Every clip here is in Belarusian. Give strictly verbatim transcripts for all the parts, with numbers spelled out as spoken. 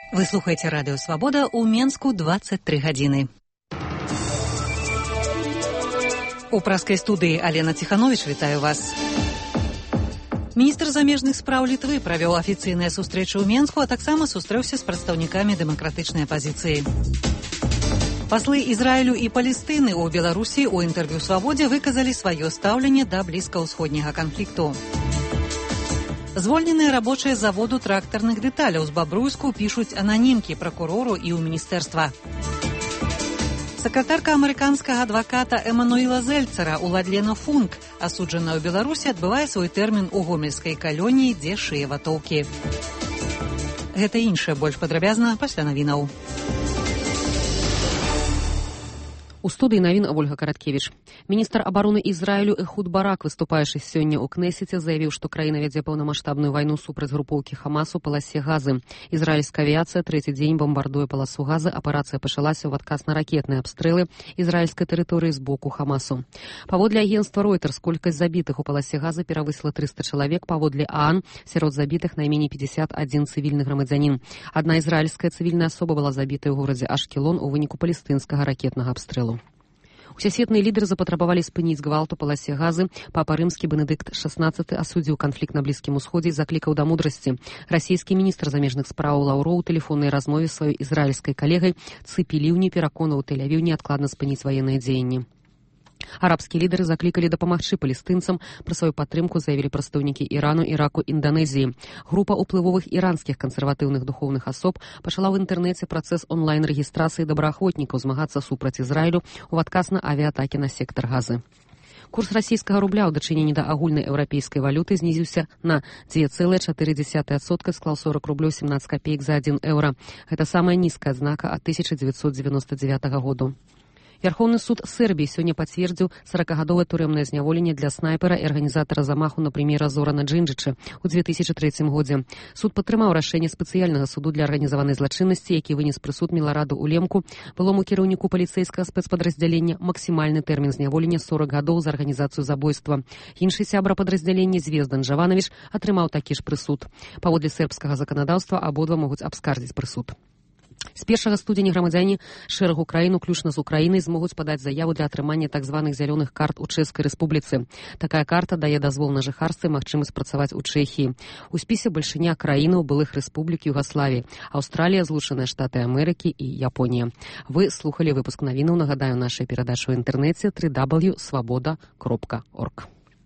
Вы слухаеце радыё Свабода ў Менску дваццаць тры гадзіны. У праскай студыі Алена Ціхановіч вітаю вас. Міністр замежных спраў Літвы правёў афіцыйныя сустрэчы ў Менску, а таксама сустрэўся з прадстаўнікамі дэмакратычнай апазіцыі. Паслы Ізраілю і Палестыны ў Беларусі ў інтэрв'ю Свабодзе выказалі сваё стаўленне да блізкаўсходняга канфлікту. Звольненыя рабочыя заводу трактарных дэталяў з Бабруйску пішуць ананімкі пракурору і ў міністэрства. Сакратарка амерыканскага адваката Эмануіла Зельцера Уладлена Функ, асуджаная ў Беларусі, адбывае свой тэрмін у гомельскай калоніі, дзе шые ватоўкі. Гэта іншае больш падрабязна пасля навінаў. У студыі навін Ольга Караткевіч. Міністр абароны Ізраілю Эхуд Барак, выступаючы сёння ў Кнесеце, заявіў, што краіна вядзе паўнамаштабную вайну супраць групоўкі Хамас у паласе Газы. Ізраільская авіяцыя трэці дзень бамбардуе паласу Газы. Аперацыя пачалася ў адказ на ракетныя абстрэлы ізраільскай тэрыторыі з боку Хамасу. Паводле агенцтва Reuters, колькасць забітых у паласе Газы перавысіла трыста чалавек. Паводле ААН, сярод забітых найменей пятьдесят один цывільны грамадзянін. Адна ізраільская цывільная асоба была забітая ў горадзе Ашкелон у выніку палестынскага ракетнага абстрэлу. Усесветныя лідары запатрабавалі спыніць гвалт у паласе Газы. Папа рымскі Бенедыкт шаснаццаты асудзіў канфлікт на Блізкім усходзе і заклікаў да мудрасці. Расійскі міністр замежных спраў Лаўроў у тэлефоннай размове сваёй ізраільскай калегай Цыпіліўні пераконаў Тель-Авіў неадкладна спыніць ваенныя дзеянні. Арабскія лідары заклікалі дапамагчы палестынцам. Пра сваю падтрымку заявілі прадстаўнікі Ірану, Іраку, Інданезіі. Група ўплывовых іранскіх кансерватыўных духоўных асоб пачала ў інтэрнэце працэс онлайн-рэгістрацыі добраахвотнікаў змагацца супраць Ізраілю ў адказ на авіаатакі на сектар Газы. Курс расійскага рубля ў дачыненні да агульнай еўрапейскай валюты знізіўся на дзве цэлыя чатыры дзесятых адсотка, склаў сорок рублёў семнаццаць капеек за адзін еўра. Гэта самая нізкая адзнака ад тысяча дзевяцьсот дзевяноста дзевятага году. Верховны суд Сербіі сёння пацвердзіў сорокагадовае турэмнае зняволенне для снайпера і арганізатара замаху на прэм'ера Зорана Джинджыча ў дзве тысячы трэцім годзе. Суд падтрымаў рашэнне спецыяльнага суду для арганізаванай злачыннасці, які вынес прысуд Мілараду Улемку, былому кіраўніку паліцэйскага спецпадраздзялення, максімальны тэрмін зняволення сорок гадоў за арганізацыю забойства. Іншы сябра падраздзялення Звездан Жаванович атрымаў такі ж прысуд. Паводле сербскага заканадаўства абодва могуць абскардзіць прысуд. З першага студзеня грамадзяне шэрагу краін, уключна з Украінай, змогуць падаць заяву для атрымання так званых зялёных карт у Чэшскай рэспубліцы. Такая карта дае дазвол на жыхарства і магчымасць працаваць у Чэхіі. У спісе бальшыня краінаў былых рэспублік Югаславіі: Аўстралія, Злучаныя Штаты Амерыкі і Японія. Вы слухалі выпуск навінаў. Нагадаю, нашай перадачы ў інтэрнэце дабл ю дабл ю крапка свабода крапка орг.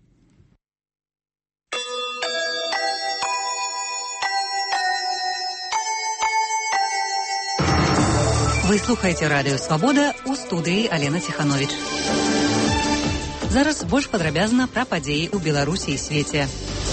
Вы слухаеце радыё Свабода, у студыі Алена Ціхановіч. Зараз больш падрабязна пра падзеі ў Беларусі і свеце.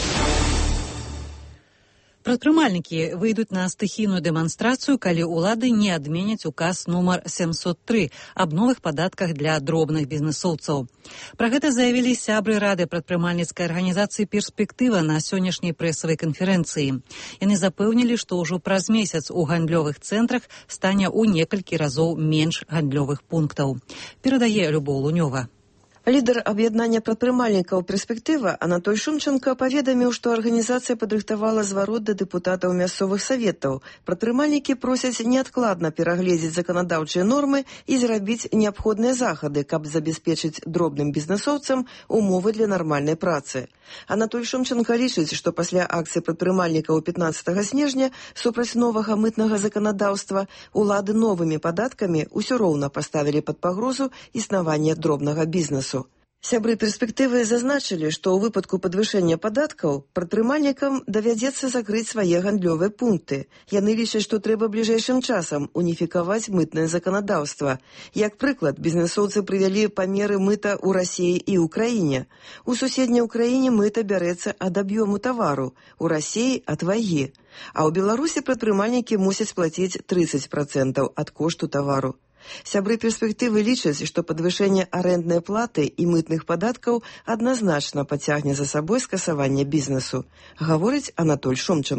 Прадпрымальнікі выйдуць на стыхійную дэманстрацыю, калі ўлады не адменяць указ нумар сямсот тры аб новых падатках для дробных бізнэсоўцаў. Пра гэта заявілі сябры рады прадпрымальніцкай арганізацыі «Перспектыва» на сённяшняй прэсавай канферэнцыі. Яны запэўнілі, што ўжо праз месяц у гандлёвых цэнтрах стане ў некалькі разоў менш гандлёвых пунктаў. Перадае Любоў Лунёва. Лідар аб'яднання прадпрымальнікаў «Перспектыва» Анатоль Шумченко паведаміў, што арганізацыя падрыхтавала зварот да дэпутатаў мясцовых саветаў. Прадпрымальнікі просяць неадкладна перагледзець заканадаўчыя нормы і зрабіць неабходныя захады, каб забяспечыць дробным бізнэсоўцам умовы для нармальнай працы. Анатоль Шумченко лічыць, што пасля акцыі прадпрымальнікаў пятнаццатага снежня супраць новага мытнага заканадаўства улады новымі падаткамі ўсё роўна паставілі пад пагрозу існавання дробнага бізнесу. Сябры «Перспектывы» зазначылі, што ў выпадку падвышэння падаткаў прадпрымальнікам давядзецца закрыць свае гандлёвыя пункты. Яны лічаць, што трэба бліжэйшым часам уніфікаваць мытнае заканадаўства. Як прыклад, бізнэсоўцы прывялі памеры мыта ў Расіі і ўкраіне. У суседняй Украіне мыта бярэцца ад аб'ёму тавару, у Расіі ад вагі. А ў Беларусі прадпрымальнікі мусяць плаціць трыццаць працэнтаў ад кошту тавару. Сябры «Перспектывы» лічаць, што падвышэнне арэнднай платы і мытных падаткаў адназначна пацягне за сабой скасаванне бізнесу, гаворыць Анатоль Шумченко.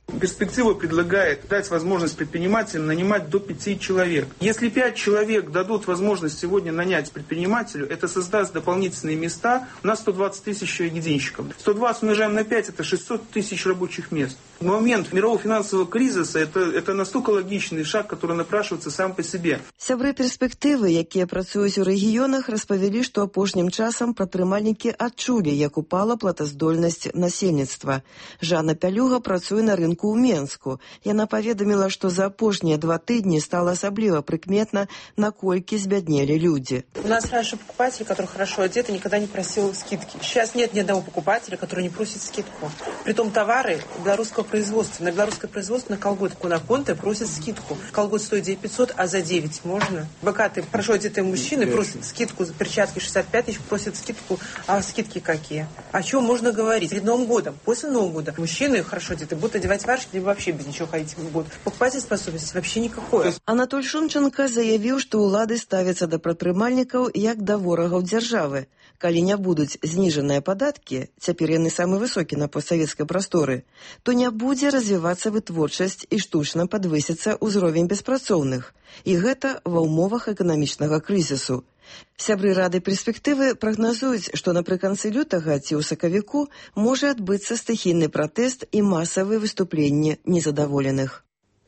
Перспектива предлагает дать возможность предпринимателям нанимать до пяти человек. Если пять человек дадут возможность сегодня нанять предпринимателю, это создаст дополнительные места. У нас сто двадцать тысяч единщиков. сто двадцать умножаем на пять, это шестьсот тысяч рабочих мест. В момент мирового финансового кризиса это, это настолько логичный шаг, который напрашивается сам по себе. Сябры перспектывы, якія працуюць у рэгіёнах, распавялі, што апошнім часам прадпрымальнікі адчулі, як упала платаздольнасць насельніцтва. Жанна Пялюга працуе на рынку ў Менску. Яна паведаміла, што за апошнія два тыдні стала асабліва прыкметна, наколькі збяднелі людзі. У нас раньше покупатель, который хорошо одет, никогда не просил скидки. Сейчас нет ни одного покупателя, который не просит скидку. Притом товары белорусского производства. На белорусское производство на колготку на конте просят скидку. Колгот стоит девять пятьсот, а за девять можно. Богатые, хорошо одетые мужчины просят скидку за перчатки шестьдесят пять тысяч, просят скидку. А скидки какие? О чем можно говорить? Перед Новым годом, после Нового года мужчины хорошо одетые будут одевать варежки, либо вообще без ничего ходить не будут. Покупательной способности вообще никакой. Анатоль Шумченко заявіў, што ўлады ставяцца да прадпрымальнікаў як да ворагаў дзяржавы. Калі не будуць зніжаныя падаткі, цяпер яны самы высокі на постсавецкай прасторы, то не будзе развівацца вытворчасць і штучна падвысіцца ўзровень беспрацоўных. І гэта ва ўмовах эканамічнага крызісу. Сябры Рады перспектывы прагназуюць, што напрыканцы лютага ці ў сакавіку можа адбыцца стыхійны пратэст і масавыя выступленні незадаволеных.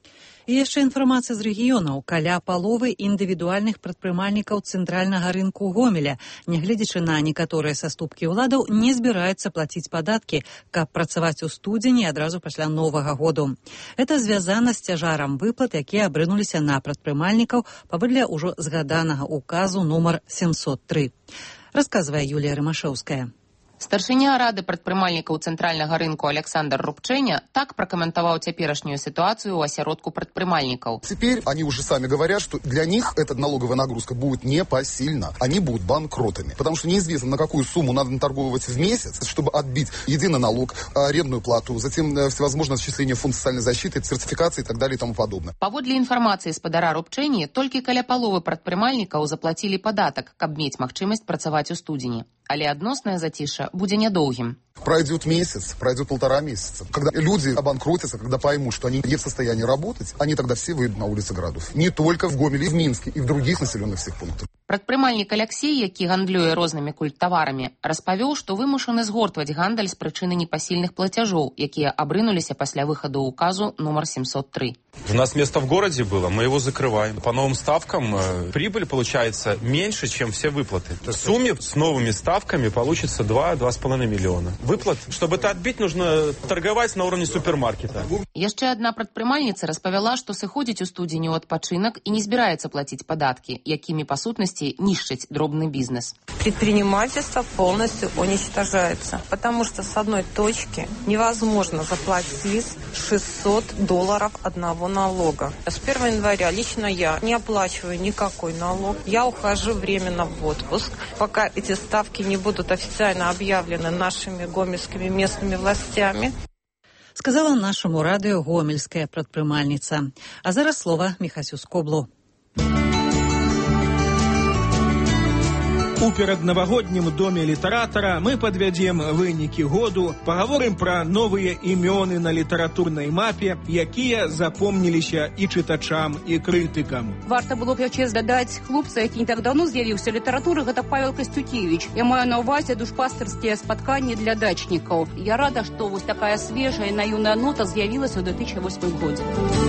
І яшчэ інфармацыя з рэгіёнаў. Каля паловы індывідуальных прадпрымальнікаў цэнтральнага рынку Гомеля, нягледзячы на некаторыя саступкі ўладаў, не збіраюцца плаціць падаткі, каб працаваць у студзені адразу пасля Новага году. Это звязана з цяжарам выплат, якія абрынуліся на прадпрымальнікаў паводле ўжо згаданага указу нумар сямсот тры. Расказвае Юлія Рымашэўская. Старшыня Рады прадпрымальнікаў цэнтральнага рынку Александр Рубчэня так прокомментовал цяперашнюю ситуацию у осяродку прадпрымальников. Теперь они уже сами говорят, что для них эта налоговая нагрузка будет непосильна. Они будут банкротами. Потому что неизвестно, на какую сумму надо наторговывать в месяц, чтобы отбить единый налог, арендную плату, затем всевозможное осуществление фонда социальной защиты, сертификации и так далее и тому подобное. Паводле информации спадара Рубчэні, толькі каля паловы прадпрымальнікаў заплатили податок, каб мець магчымасць працаваць у студзені. Але адносное затишье будзе нядоўгім. Пройдет месяц, пройдет полтора месяца. Когда люди обанкротятся, когда поймут, что они не в состоянии работать, они тогда все выйдут на улицы городов. Не только в Гомеле, и в Минске, и в других населенных всех пунктах. Прадпрымальнік Алексей, які гандлюе рознымі культтаварамі, распавёў, што вымушаны згортваць гандаль з прычыны непасільных плацяжоў, якія абрынуліся пасля выхаду указу нумар семьсот три. У нас место в городе было, мы его закрываем. По новым ставкам э, прибыль получается меньше, чем все выплаты. В сумме с новыми ставками получится два-два с половиной миллиона. Выплат, чтобы это отбить, нужно торговать на уровне супермаркета. Яшчэ адна прадпрымальніца распавяла, што сыходзіць у студзені ў адпачынак і не збіраецца плаціць падаткі, якімі па сутнасці нищить дробный бизнес. Предпринимательство полностью уничтожается, потому что с одной точки невозможно заплатить шестьсот долларов одного налога. С первого января лично я не оплачиваю никакой налог. Я ухожу временно в отпуск, пока эти ставки не будут официально объявлены нашими гомельскими местными властями. Сказала нашему радио гомельская прадпрымальніца. А зараз слова Михасю Скоблу. У пераднавагоднім доме літаратара мы падвядзем вынікі году, пагаворым пра новыя імёны на літаратурнай мапе, якія запомніліся і чытачам, і крытыкам. Варта было б яшчэ дадаць хлопца, які не так даўно з'явіўся літаратуры, гэта Павел Костюкевич. Я маю на ўвазе душпастарскія спатканні для дачнікаў. Я рада, што вось такая свежая і наіўная нота з'явілася ў две тысячи восьмым годзе.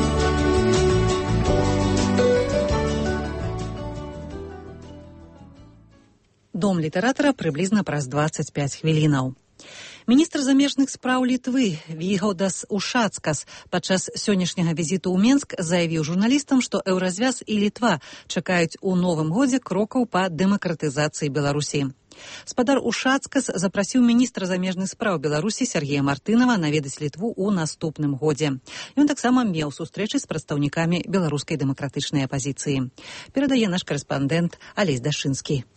Дом літаратара прыблізна праз двадцать пять хвілінаў. Міністр замежных спраў Літвы Вігаўдас Ушацкас падчас сённяшняга візіту ў Менск заявіў журналістам, што Еўразвяз і Літва чакаюць у новым годзе крокаў па дэмакратызацыі Беларусі. Спадар Ушацкас запрасіў міністра замежных спраў Беларусі Сергея Мартынова наведаць Літву ў наступным годзе. Ён таксама меў сустрэчы з прадстаўнікамі беларускай дэмакратычнай апазіцыі. Перадае наш карэспандэнт Алесь Дашынскі.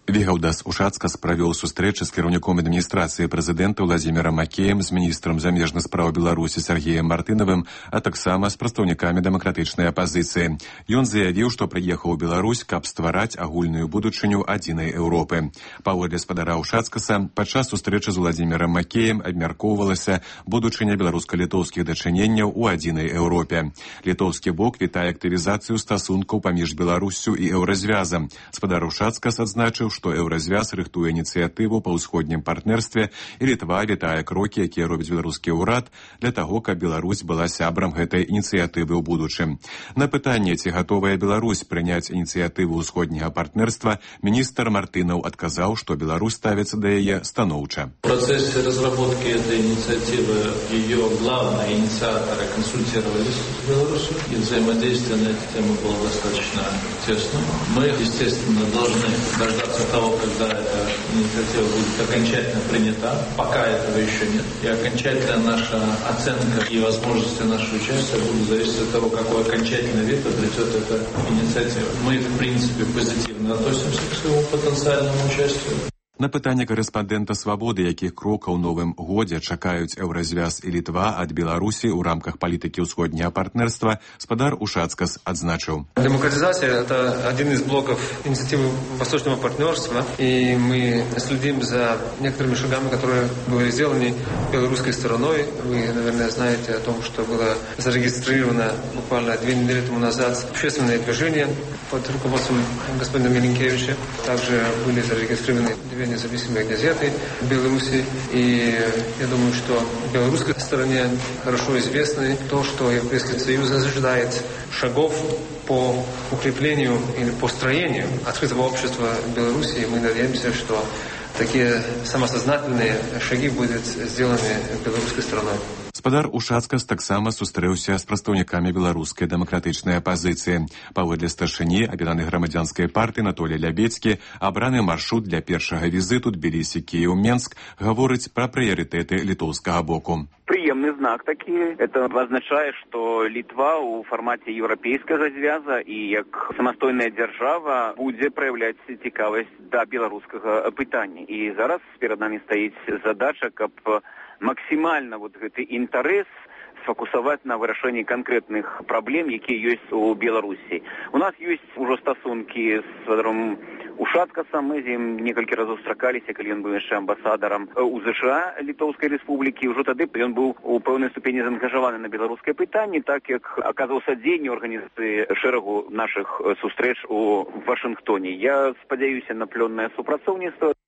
Вігаўдас Ушацкас правёў сустрэчы з кіраўніком адміністрацыі прэзідэнта Владзімірам Макеем, з міністрам замежных спраў Беларусі Сергеем Мартынавым, а таксама з прадстаўнікамі дэмакратычнай апазіцыі. Ён заявіў, што прыехаў у Беларусь, каб ствараць агульную будучыню адзінай Еўропы. Паводле спадара Ушацкаса, падчас сустрэчы з Владзімірам Макеем абмяркоўвалася будучыня беларуска-літоўскіх дачыненняў у адзінай Еўропе. Літоўскі бок вітае актывізацыю стасункаў паміж Беларуссю і Еўразвязам. Спадар Ушацкас адзначыў, што Еўразвяз рыхтуе ініцыятыву па ўсходнім партнерстве, і Літва вітае крокі, якія робіць беларускі ўрад для таго, каб Беларусь была сябрам гэтай ініцыятывы ў будучым. На пытанне, ці гатовая Беларусь прыняць ініцыятыву ўсходняга партнерства, міністр Мартынаў адказаў, што Беларусь ставіцца да яе станоўча. В процессе разработки этой инициативы ее главные инициаторы консультировались с Беларусью, и взаимодействие на эту тему было достаточно тесно. Мы, естественно, должны дождаться того, когда эта инициатива будет окончательно принята. Пока этого еще нет. И окончательная наша оценка и возможности нашего участия будут зависеть от того, какой окончательный вид обретет эта инициатива. Мы, в принципе, позитивно относимся к своему потенциальному участию. На пытанне корэспандэнта «Свабоды», якіх крокаў у новым годзе чакаюць Еўразвяз і Літва ад Беларусі ў рамках палітыкі ўсходняга партнерства, спадар Ушацкас адзначыў. Демократизация – это один из блоков инициативы Восточного партнерства, и мы следим за некоторыми шагами, которые были сделаны белорусской стороной. Вы, наверное, знаете о том, что было зарегистрировано буквально две недели тому назад общественное движение под руководством господина Милинкевича. Также были зарегистрированы две независимые газеты в Беларуси. И я думаю, что в белорусской стороне хорошо известно то, что Европейский Союз ожидает шагов по укреплению или построению открытого общества в Беларуси. И мы надеемся, что такие самосознательные шаги будут сделаны белорусской стороной. Спадар Ушацкас таксама сустрэўся з прадстаўнікамі беларускай дэмакратычнай апазіцыі. Паводле старшыні аб'яднанай грамадзянскай партыі Анатолія Лябецкі, абраны маршрут для першага візіту Тбілісі, Кіеў, Менск гаворыць пра прыярытэты літоўскага боку. Приемный знак таки. Это означает, что Литва у формате Европейского звяза и как самостойная держава будет проявлять цікавость до белорусского питания. И зараз перед нами стоит задача, как максимально вот этот интерес сфокусовать на вырашэнні конкретных проблем, якія ёсць у Беларусі. У нас ёсць ужо стасункі з спадаром Ушацкасам. Мы з ім некалькі разоў сустракаліся, калі ён быў яшчэ амбасадарам у ЗША Літоўскай Рэспублікі. Ужо тады ён быў у пэўнай ступені заангажаваны на беларускае пытанне, так як аказваў садзейнне ў арганізацыі шэрагу нашых сустрэч у Вашынгтоне. Я спадзяюся на плённае супрацоўніцтва.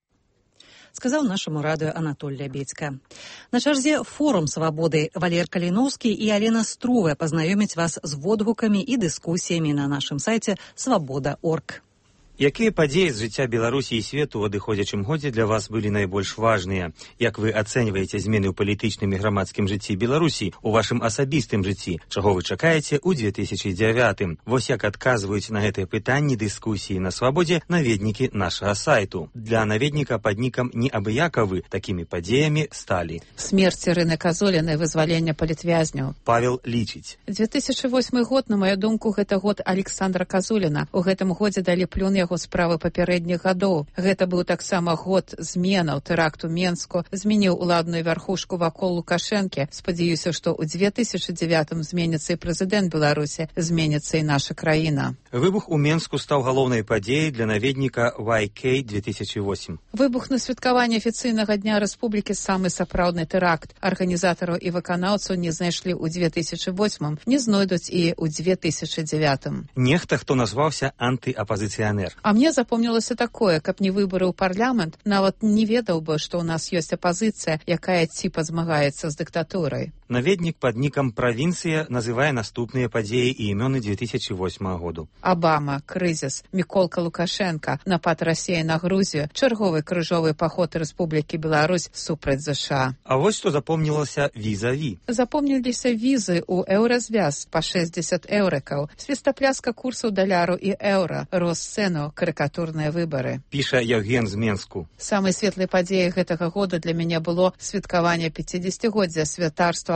Сказаў нашаму радыё Анатоль Лябецька. На чарзе форум «Свабоды». Валер Каліноўскі і Алена Струве пазнаёмяць вас з водгукамі і дыскусіямі на нашым сайце свабода точка орг. Якія падзеі з жыцця Беларусі і свету ў адыходзячым годзе для вас былі найбольш важныя? Як вы ацэньваеце змены ў палітычным і грамадскім жыцці Беларусі, у вашым асабістым жыцці? Чаго вы чакаеце ў две тысячы дзявятым? Вось як адказваюць на гэтыя пытанні дыскусіі на Свабодзе наведнікі нашага сайту. Для наведніка пад нікам неабыякавы такімі падзеямі сталі: смерць Ірыны Казолінай, вызвалення палітвязняў. Павел лічыць: две тысячы восьмы год, на маю думку, гэта год Александра Казуліна. У гэтым годзе далі плён яго справы папярэдніх гадоў. Гэта быў таксама год зменаў, тэракту Менску, змяніў уладную вярхушку вакол Лукашэнкі. Спадзяюся, што ў две тысячы дзявятым зменіцца і прэзідэнт Беларусі, зменіцца і наша краіна. Выбух у Менску стаў галоўнай падзеяй для наведніка вай кей две тысячи восемь. Выбух на святкаванне афіцыйнага дня рэспублікі самы сапраўдны тэракт. Арганізатараў і выканаўцаў не знайшлі ў две тысячи восьмым, не знойдуць і ў две тысячи дзявятым. Нехта, хто назваўся антыапазіцыянер. А мне запомнілася такое, каб не выбары ў парламент, нават не ведаў бы, што ў нас ёсць апазіцыя, якая ціпа змагаецца з дыктатурай. Наведнік пад нікам «Правінцыя» называе наступныя падзеі і імёны две тысячи восьмага году. Абама, крызіс, Міколка Лукашенка, напад Расіі на Грузію, чарговы крыжовы паход Рэспублікі Беларусь супраць ЗША. А вось што запомнілася візаві. Запомніліся візы ў Еўразвяз па шэсцьдзесят еўрыкаў, свістапляска курсаў даляру і еўра, рост цэну, карыкатурныя выбары. Піша Яўген з Менску. Самай светлай падзеяй гэтага года для мяне было святкаванне пяцідзесяцігоддзя святарства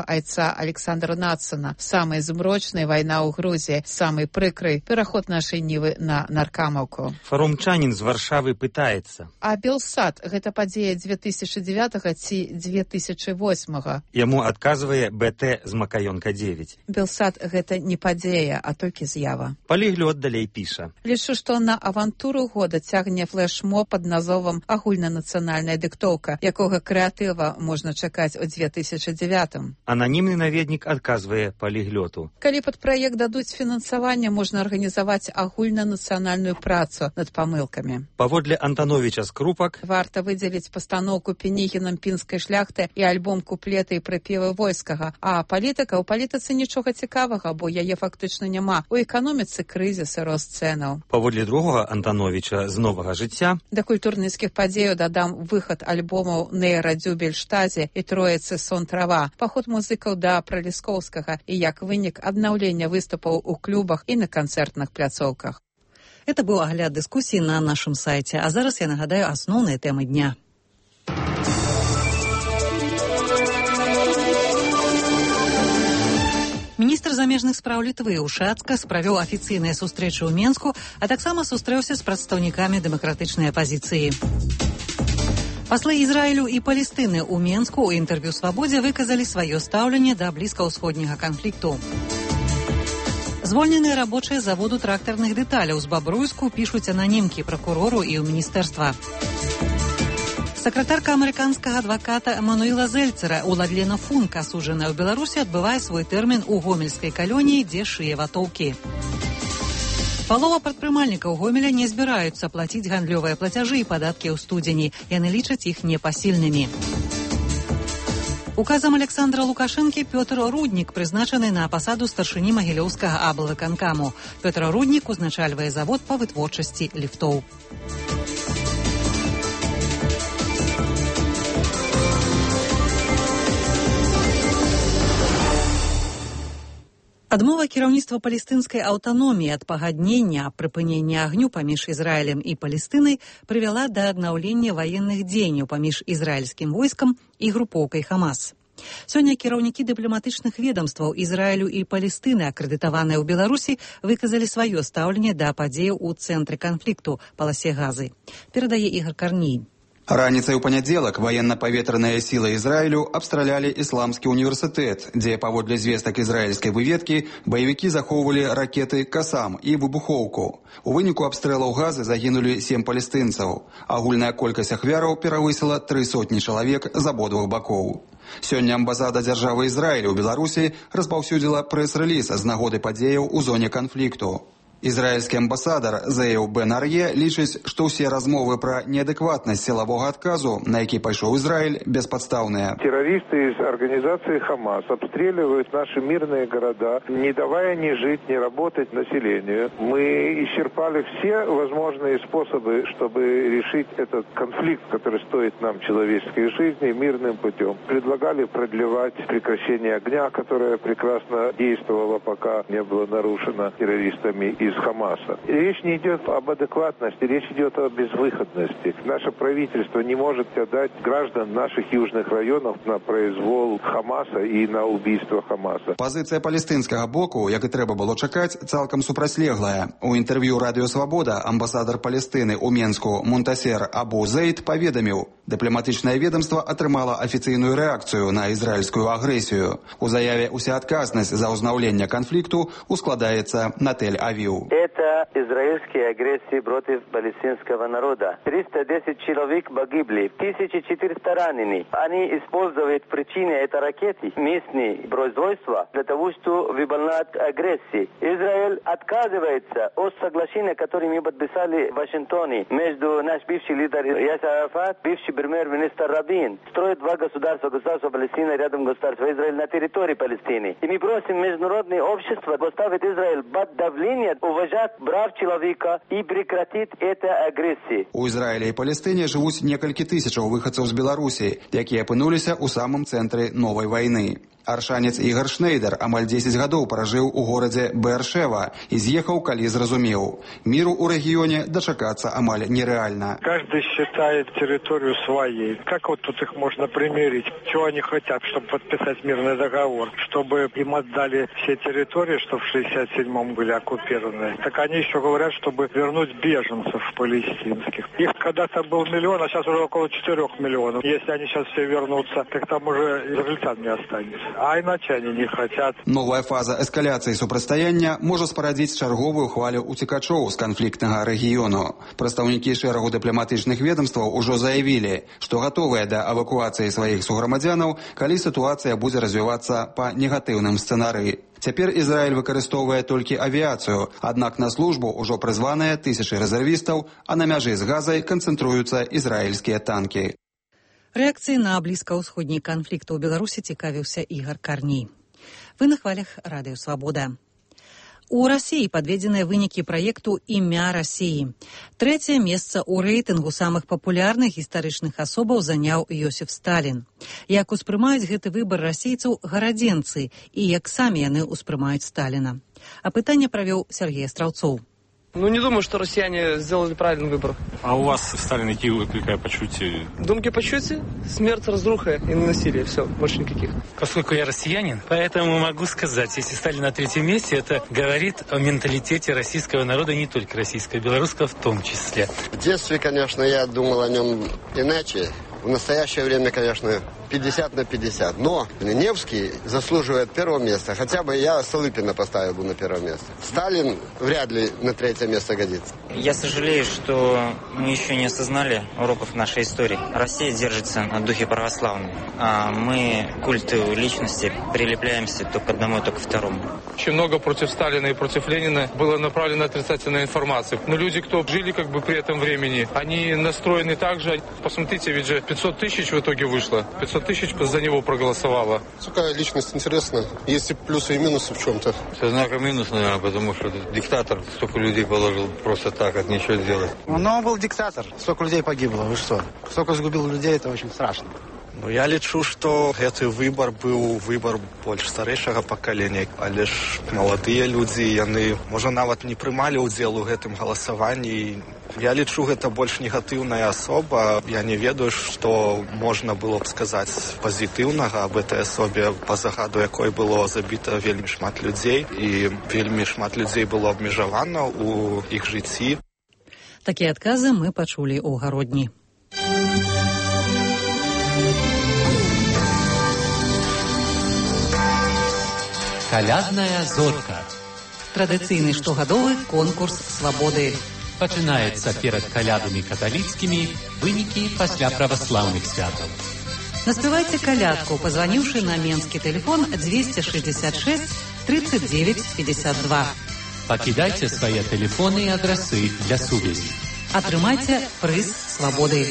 айца Александра Нацана. Самая змрочная война ў Грузіі, самый прыкрый пераход нашай нівы на наркамаўку. Фарумчанін з Варшавы пытаецца. А Белсат – гэта падзея две тысячи девятого ці две тысячи восьмого? Яму адказвае БТ з Макаёнка девять. Белсат – гэта не падзея, а толькі з'ява. Паліглёт далей піша. Лічу, што на авантуру года цягне флешмоб пад назовам «Агульнанацыянальная дыктоўка», якога крэатыва можна чакаць у две тысячи девятом. Ананімны наведнік адказвае паліглёту. Калі пад праект дадуць фінансаванне, можна арганізаваць агульнанацыянальную працу над памылкамі. Паводле Антановича Скрупак варта выдзеліць пастаноўку Пенігінам пінскай шляхты і альбом куплеты і прыпевы войскага. А палітыка ў палітыцы нічога цікавага, бо яе фактычна няма. У эканоміцы крызіс і рост цэнаў. Паводле другога Антановича з новага жыцця да культурніцкіх падзеяў дадам выхад альбомаў Нейрадзюбельштазе і Троіцы сон трава, паход музыкаў да Праліскоўскага і як вынік аднаўлення выступаў у клубах і на канцэртных пляцоўках. Это был огляд дискуссии на нашем сайте. А зараз я нагадаю основные темы дня. Міністр замежных спраў Літвы Ушацка справіў афіцыйныя сустрэчы ў Менску, а таксама сустрэўся з прадстаўнікамі дэмакратычнай апазіцыі. Паслы Ізраілю і Палестыны ў Менску ў інтэрв'ю «Свабодзе» выказалі сваё стаўленне да блізкаўсходняга канфлікту. Звольненыя рабочыя заводу трактарных дэталяў з Бабруйску пішуць ананімкі пракурору і ў міністэрства. Сакратарка амерыканскага адваката Эмануэла Зельцера Уладлена Функ, асуджаная ў Беларусі, адбывае свой тэрмін у гомельскай калоніі, дзе шые ватоўкі. Палова прадпрымальнікаў Гомеля не збіраюцца плаціць гандлёвыя плацяжы і падаткі ў студзені. Яны лічаць іх непасільнымі. Указам Александра Лукашэнкі Пётр Руднік прызначаны на пасаду старшыні Магілёўскага аблвыканкаму. Пётр Руднік узначальвае завод па вытворчасці ліфтоў. Адмова кіраўніцтва палестынскай аўтаноміі ад пагаднення аб прыпыненні агню паміж Ізраілем і Палестынай прывяла да аднаўлення ваенных дзеянняў паміж ізраільскім войскам і групоўкай Хамас. Сёння кіраўнікі дыпламатычных ведамстваў Ізраілю і Палестыны, акрэдытаваныя ў Беларусі, выказалі сваё стаўленне да падзеяў у цэнтры канфлікту паласе Газы. Перадае Ігор Карній. Раніцай у панядзелак ваенна-паветраныя сілы Ізраілю абстралялі ісламскі універсітэт, дзе паводле звестак ізраільскай выведкі баевікі захоўвалі ракеты «Касам» і выбухоўку. У выніку абстрэлаў Газы загінулі сем палестынцаў. Агульная колькасць ахвяраў перавысіла тры сотні чалавек з абодвух бакоў. Сёння амбасада дзяржавы Ізраілю ў Беларусі распаўсюдзіла прэс-рэліз з нагоды падзеяў у зоне канфлікту. Ізраільскі амбасадар Зеяў Бен Ар'е лічыць, што ўсе размовы пра неадэкватнасць сілавога адказу, на які пайшоў Израиль, бесподставные. Террористы из организации Хамас обстреливают наши мирные города, не давая ни жить, ни работать населению. Мы исчерпали все возможные способы, чтобы решить этот конфликт, который стоит нам человеческой жизни, мирным путем. Предлагали продлевать прекращение огня, которое прекрасно действовало, пока не было нарушено террористами из Хамаса. Речь не идет об адекватности, речь идет о безвыходности. Наше правительство не может отдать граждан наших южных районов на произвол Хамаса и на убийство Хамаса. Пазіцыя палестынскага боку, як і трэба было чакаць, цалкам супрацьлеглая. У інтэрв'ю Радыё Свабода амбасадар Палестыны ў Менску Мунтасер Абу Зейд паведаміў, дыпламатычнае ведомство атрымала афіцыйную рэакцыю на ізраільскую агрэсію. У заяве ўся адказнасць за ўзнаўленне канфлікту ускладаецца на Тель-Авив. Это израильские агрессии против палестинского народа. триста десять человек погибли, тысяча четыреста ранены. Они используют причины этой ракеты, местные производства, для того, чтобы выполнять агрессии. Израиль отказывается от соглашения, которое мы подписали в Вашингтоне между наш бывший лидер Ясер Арафат, бывший премьер-министр Рабин. Строит два государства, государство Палестина рядом государство Израиль на территории Палестины. И мы просим международное общество поставить Израиль под давление, уважать прав человека и прекратить эту агрессию. У Израиля и Палестине жывуць некалькі тысячаў выхадцаў з Беларусі, якія апынуліся ў самым цэнтры новай вайны. Аршанец Ігор Шнейдер амаль дзесяць гадоў пражыў у горадзе Беэршева і з'ехаў, калі зразумеў. Міру ў рэгіёне дачакацца амаль нереально. Каждый считает территорию своей. Как вот тут их можно примирить? Чего они хотят, чтобы подписать мирный договор? Чтобы им отдали все территории, что в шестьдесят седьмом были оккупированы. Так они еще говорят, чтобы вернуть беженцев палестинских. Их когда-то был миллион, а сейчас уже около четырех миллионов. Если они сейчас все вернутся, так там уже израильтян не останется. А иначе они не хотят. Новая фаза эскаляцыі супрацьстаяння можа спарадзіць чарговую хвалю уцекачоў з канфліктнага рэгіёну. Прадстаўнікі шэрагу дыпламатычных ведомстваў ужо заявілі, што гатовыя да эвакуацыі сваіх суграмадзянаў, калі сітуацыя будзе развівацца па негатыўным сцэнарыі. Цяпер Ізраіль выкарыстоўвае толькі авіяцыю, аднак на службу ўжо прызваныя тысячы рэзервістаў, а на мяжы з Газай канцэнтруюцца ізраільскія танкі. Рэакцыі на блізкаўсходні канфлікт у Беларусі цікавіўся Ігар Карній. Вы на хвалях Радыё Свабода. У Расіі падведзеныя вынікі праекту «Імя Расіі». Трэцяе месца ў рэйтынгу самых папулярных гістарычных асобаў заняў Йосіф Сталін. Як успрымаюць гэты выбар расійцаў гарадзенцы і як самі яны ўспрымаюць Сталіна. Апытанне правёў Сергей Астраўцоў. Ну, не думаю, что россияне сделали правильный выбор. А у вас Сталин какие выкликая почути? Думки почути? Смерть, разруха и насилие. Все, больше никаких. Поскольку я россиянин, поэтому могу сказать, если Сталин на третьем месте, это говорит о менталитете российского народа, не только российского, белорусского в том числе. В детстве, конечно, я думал о нем иначе. В настоящее время, конечно, пятьдесят на пятьдесят. Но Невский заслуживает первого места. Хотя бы я Столыпина поставил бы на первое место. Сталин вряд ли на третье место годится. Я сожалею, что мы еще не осознали уроков нашей истории. Россия держится на духе православном. А мы к культу личности прилепляемся то к одному, то к второму. Очень много против Сталина и против Ленина было направлено отрицательная информация. Но люди, кто жили как бы при этом времени, они настроены так же. Посмотрите, ведь же пятьсот тысяч в итоге вышло. пятьсот тысяч за него проголосовало. Какая личность интересна? Есть и плюсы и минусы в чем-то. Со знаком минус, наверное, потому что диктатор столько людей положил просто так, от ничего делать. Но он был диктатор. Столько людей погибло. Вы что? Столько сгубил людей, это очень страшно. Ну, я лічу, што гэты выбар быў выбар больш старэйшага пакалення, але ж маладыя людзі, яны, можа, нават не прымалі ўдзел у гэтым галасаванні. Я лічу, гэта больш негатыўная асоба. Я не ведаю, што можна было б сказаць пазітыўнага аб этой асобе, па загаду якой было забіта вельмі шмат людзей, і вельмі шмат людзей было абмежавана ў іх жыцці. Такія адказы мы пачулі ў Гародні. Калядная зорка. Традыцыйны штогадовы конкурс свабоды. Пачынаецца перад калядамі каталіцкімі, вынікі пасля праваслаўных святаў. Наспявайце калядку, пазваніўшы на менскі тэлефон двести шестьдесят шесть тридцать девять пятьдесят два. Пакідайце свае тэлефоны і адрасы для сувязі. Атрымайце прыз свабоды.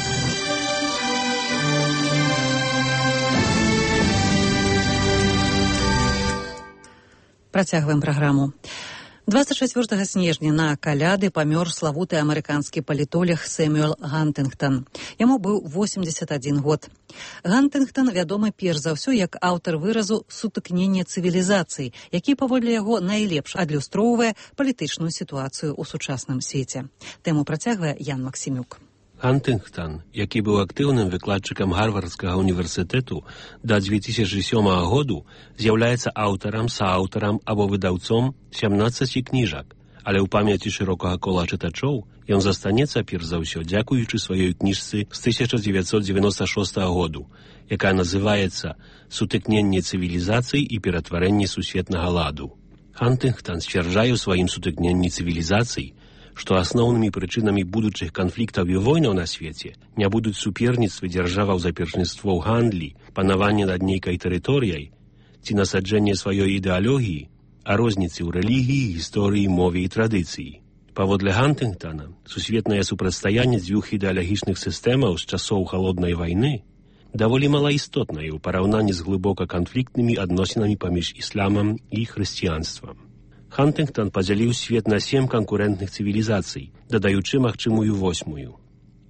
Працягваем праграму. двадцать чацвёртага снежня на каляды памёр славуты амерыканскі палітолог Сэмюэл Гантынгтон. Яму быў восемьдесят один год. Гантынгтон вядомы перш за ўсё як аўтар выразу «сутыкнення цывілізацый», які, паводле яго, найлепш адлюстроўвае палітычную сітуацыю ў сучасным свеце. Тэму працягвае Ян Максімюк. Гантынгтон, які быў актыўным выкладчыкам Гарвардскага універсітэту да две тысячи сёмага году, з'яўляецца аўтарам, сааўтарам або выдаўцом сямнаццаці кніжак, але ў памяці шырокага кола чытачоў ён застанецца перш за ўсё дзякуючы сваёй кніжцы з тысяча дзевяцьсот дзевяноста шостага году, якая называецца «Сутыкненне цывілізацый і ператварэнне сусветнага ладу». Гантынгтон сцвярджае ў сваім «Сутыкненні цывілізацый», што асноўнымі прычынамі будучых канфліктаў і войнаў на свеце не будуць суперніцтвы дзяржаваў за першынство ў гандлі, панаванне над нейкай тэрыторыяй ці насаджэнне сваёй ідэалогіі, а розніцы ў рэлігіі, гісторыі, мове і традыцыі. Паводле Гантынгтона, сусветнае супрацьстаянне дзвюх ідэалагічных сістэмаў з часоў халоднай вайны даволі малаістотнае ў параўнанні з глыбока канфліктнымі адносінамі паміж ісламам і хрысціянствам. Хантынгтон падзяліў свет на сем канкурэнтных цывілізацый, дадаючы магчымую восьмую.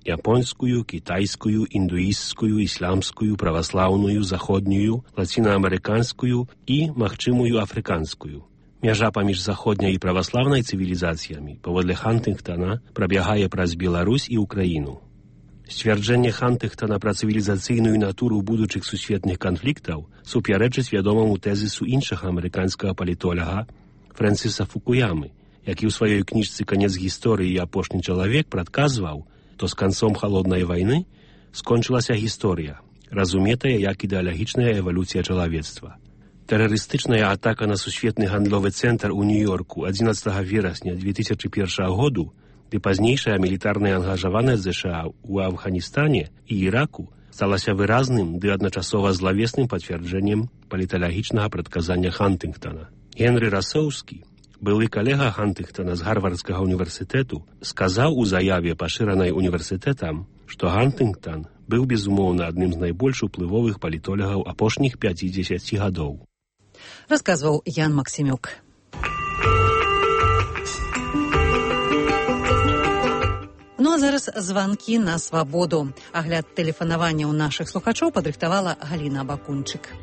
японскую, китайскую, индуистскую, исламскую, православную, заходнюю, латиноамериканскую и, магчымую, афрыканскую. Мяжа паміж заходняй і праваслаўнай цывілізацыямі паводле Хантынгтона прабягае праз Беларусь і Украіну. Сцвярджэнне Хантынгтона пра цывілізацыйную натуру будучых сусветных канфліктаў супярэчыць вядомаму тэзісу іншага амерыканскага палітоляга Фрэнсіса Фукуямы, які ў сваёй кніжцы «Канец гісторыі і апошні чалавек» прадказваў, то з канцом халоднай вайны скончылася гісторыя, разуметая як ідэалагічная эвалюцыя чалавецтва. Тэрарыстычная атака на сусветны гандловы цэнтр у Нью-Йорку адзінаццатага верасня две тысячи першага году ды пазнейшая мілітарная ангажаванасць ЗША ў Афганістане і Іраку сталася выразным ды адначасова злавесным пацвярджэннем паліталагічнага прадказання Хантынгтона. Генры Расоўскі, былы калега Хантынгтона з Гарвардскага універсітэту, сказаў у заяве, пашыранай універсітэтам, што Хантынгтон быў, безумоўна, адным з найбольш уплывовых палітолягаў апошніх пяцідзесяці гадоў. Расказваў Ян Максімюк. Ну а зараз званкі на свабоду. Агляд тэлефанавання ў нашых слухачоў падрыхтавала Галіна Бакунчык.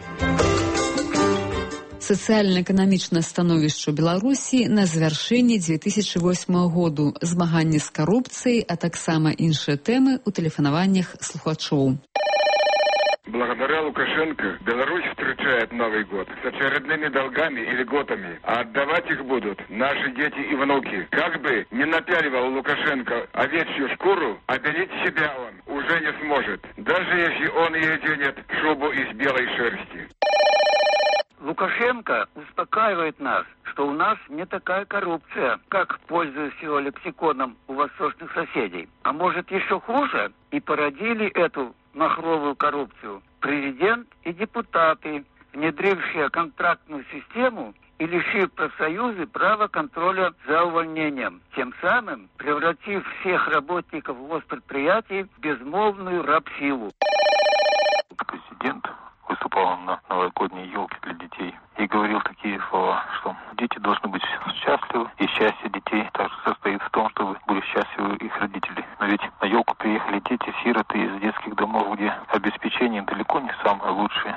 Сацыяльна-эканамічнае становішча Беларусі на завяршэнне две тысячи восьмага году, змаганне з карупцыяй, а таксама іншыя тэмы ў тэлефанаваннях слухачоў. Благодаря Лукашенко Беларусь встречает Новый год с очередными долгами и льготами, а отдавать их будут наши дети и внуки. Как бы не напяливал Лукашенко овечью шкуру, обелить себя он уже не сможет, даже если он и оденет шубу из белой шерсти. Лукашенко успокаивает нас, что у нас не такая коррупция, как, пользуясь его лексиконом, у восточных соседей. А может еще хуже, и породили эту махровую коррупцию президент и депутаты, внедрившие контрактную систему и лишив профсоюзы права контроля за увольнением, тем самым превратив всех работников госпредприятий в безмолвную рабсилу. Президент выступал на новогодней елке для детей и говорил такие слова, что дети должны быть счастливы, и счастье детей также состоит в том, чтобы были счастливы их родители. Но ведь на елку приехали дети, сироты из детских домов, где обеспечение далеко не самое лучшее.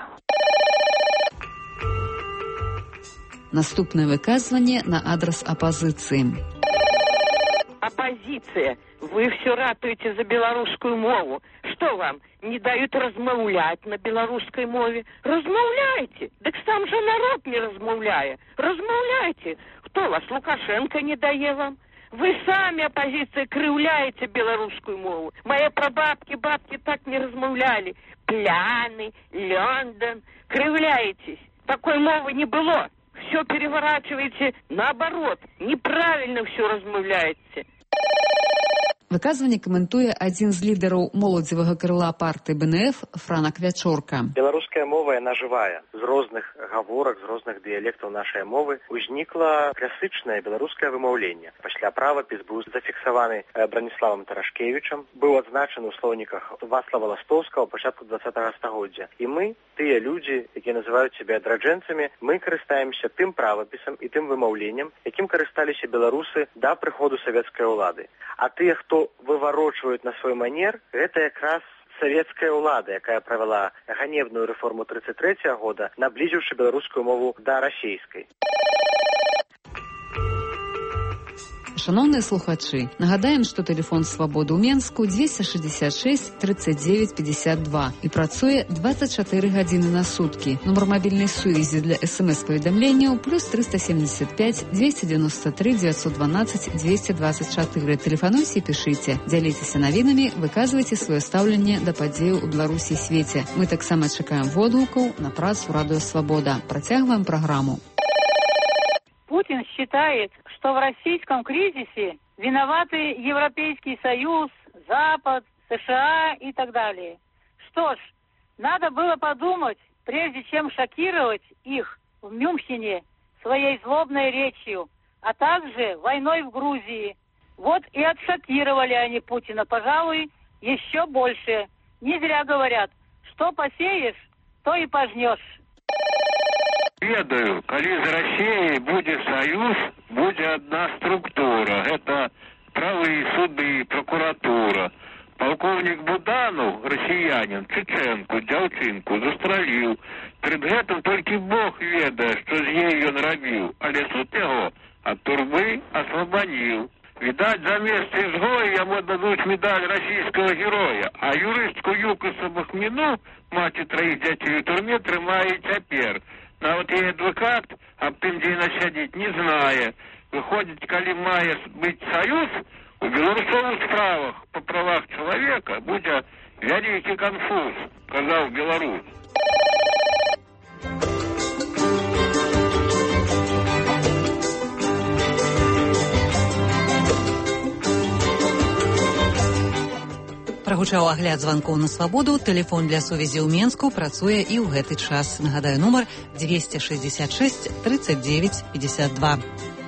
Наступное выказывание на адрес оппозиции. Оппозиция, вы все ратуете за белорусскую мову. Что вам, не дают размовлять на белорусской мове? Размовляйте! Так сам же народ не размовляя. Размовляйте! Кто вас, Лукашенко, не дає вам? Вы сами, оппозиция, кривляете белорусскую мову. Мои прабабки, бабки так не размовляли. Пляны, Лондон. Кривляетесь. Такой мовы не было. Все переворачиваете наоборот. Неправильно все размовляете. Выказванне каментуе адзін з лідараў моладзевага крыла партыі бэ эн эф Франак Вячорка. Беларуская мова, яна жывая. З розных гаворак, з розных дыялектаў нашай мовы узнікла класычнае беларускае вымаўленне. Пасля правапіс быў зафіксаваны Браніславам Тарашкевічам, быў адзначаны ў слоўніках Вацлава Ластоўскага ў пачатку двадцатага стагоддзя. І мы, тыя людзі, якія называюць сябе адраджэнцамі, мы карыстаемся тым правапісам і тым вымаўленнем, якім карысталіся беларусы да прыходу савецкай улады. А тыя, хто выварочваюць на свой манер, гэта якраз савецкая ўлада, якая правяла ганебную рэформу тридцать третьего года, наблізіўшы беларускую мову да расейскай. Шановныя слухачы, нагадаем, што тэлефон свабоды ў Менску двести шестьдесят шесть тридцать девять пятьдесят два і працуе двадцать четыре гадзіны на суткі. Нумар мабільнай сувязі для эс-эм-эс-паведамленняў плюс триста семьдесят пять двести девяносто три девятьсот двенадцать двести двадцать четыре. Тэлефануйце і пішыце, дзяліцеся навінамі, выказвайце сваё стаўленне да падзеяў у Беларусі і свеце. Мы таксама чакаем водгукаў на працу Радыё Свабода. Працягваем праграму. Путин считает, что в российском кризисе виноваты Европейский Союз, Запад, США и так далее. Что ж, надо было подумать, прежде чем шокировать их в Мюнхене своей злобной речью, а также войной в Грузии. Вот и отшокировали они Путина, пожалуй, еще больше. Не зря говорят, что посеешь, то и пожнешь. Ведаю, калі з Расіяй будзе саюз, будзе адна структура. Гэта правы, суды, прокуратура. Полковник Буданов, россиянин, чеченку, дзяўчынку, застраліў. Перед гэтым толькі Бог ведае, што з ёй ён рабіў, але суд яго ад турбы асвабаніў. Відаць, за место изгоя яму дадуць медаль российского героя, а юрыстку Юкаса Бахміну, маці троих дзяцей у турме, трымае цяпер. Нават яе адвокат аб тым, дзе яна сядзіць, не знае. Выходзіць, калі мае быць саюз, у беларусовых справах по правах человека будет вялікі конфуз, сказал Беларусь. Прагучаў агляд званкоў на свабоду. Тэлефон для сувязі ў Менску працуе і ў гэты час. Нагадаю, нумар двести шестьдесят шесть тридцать девять пятьдесят два.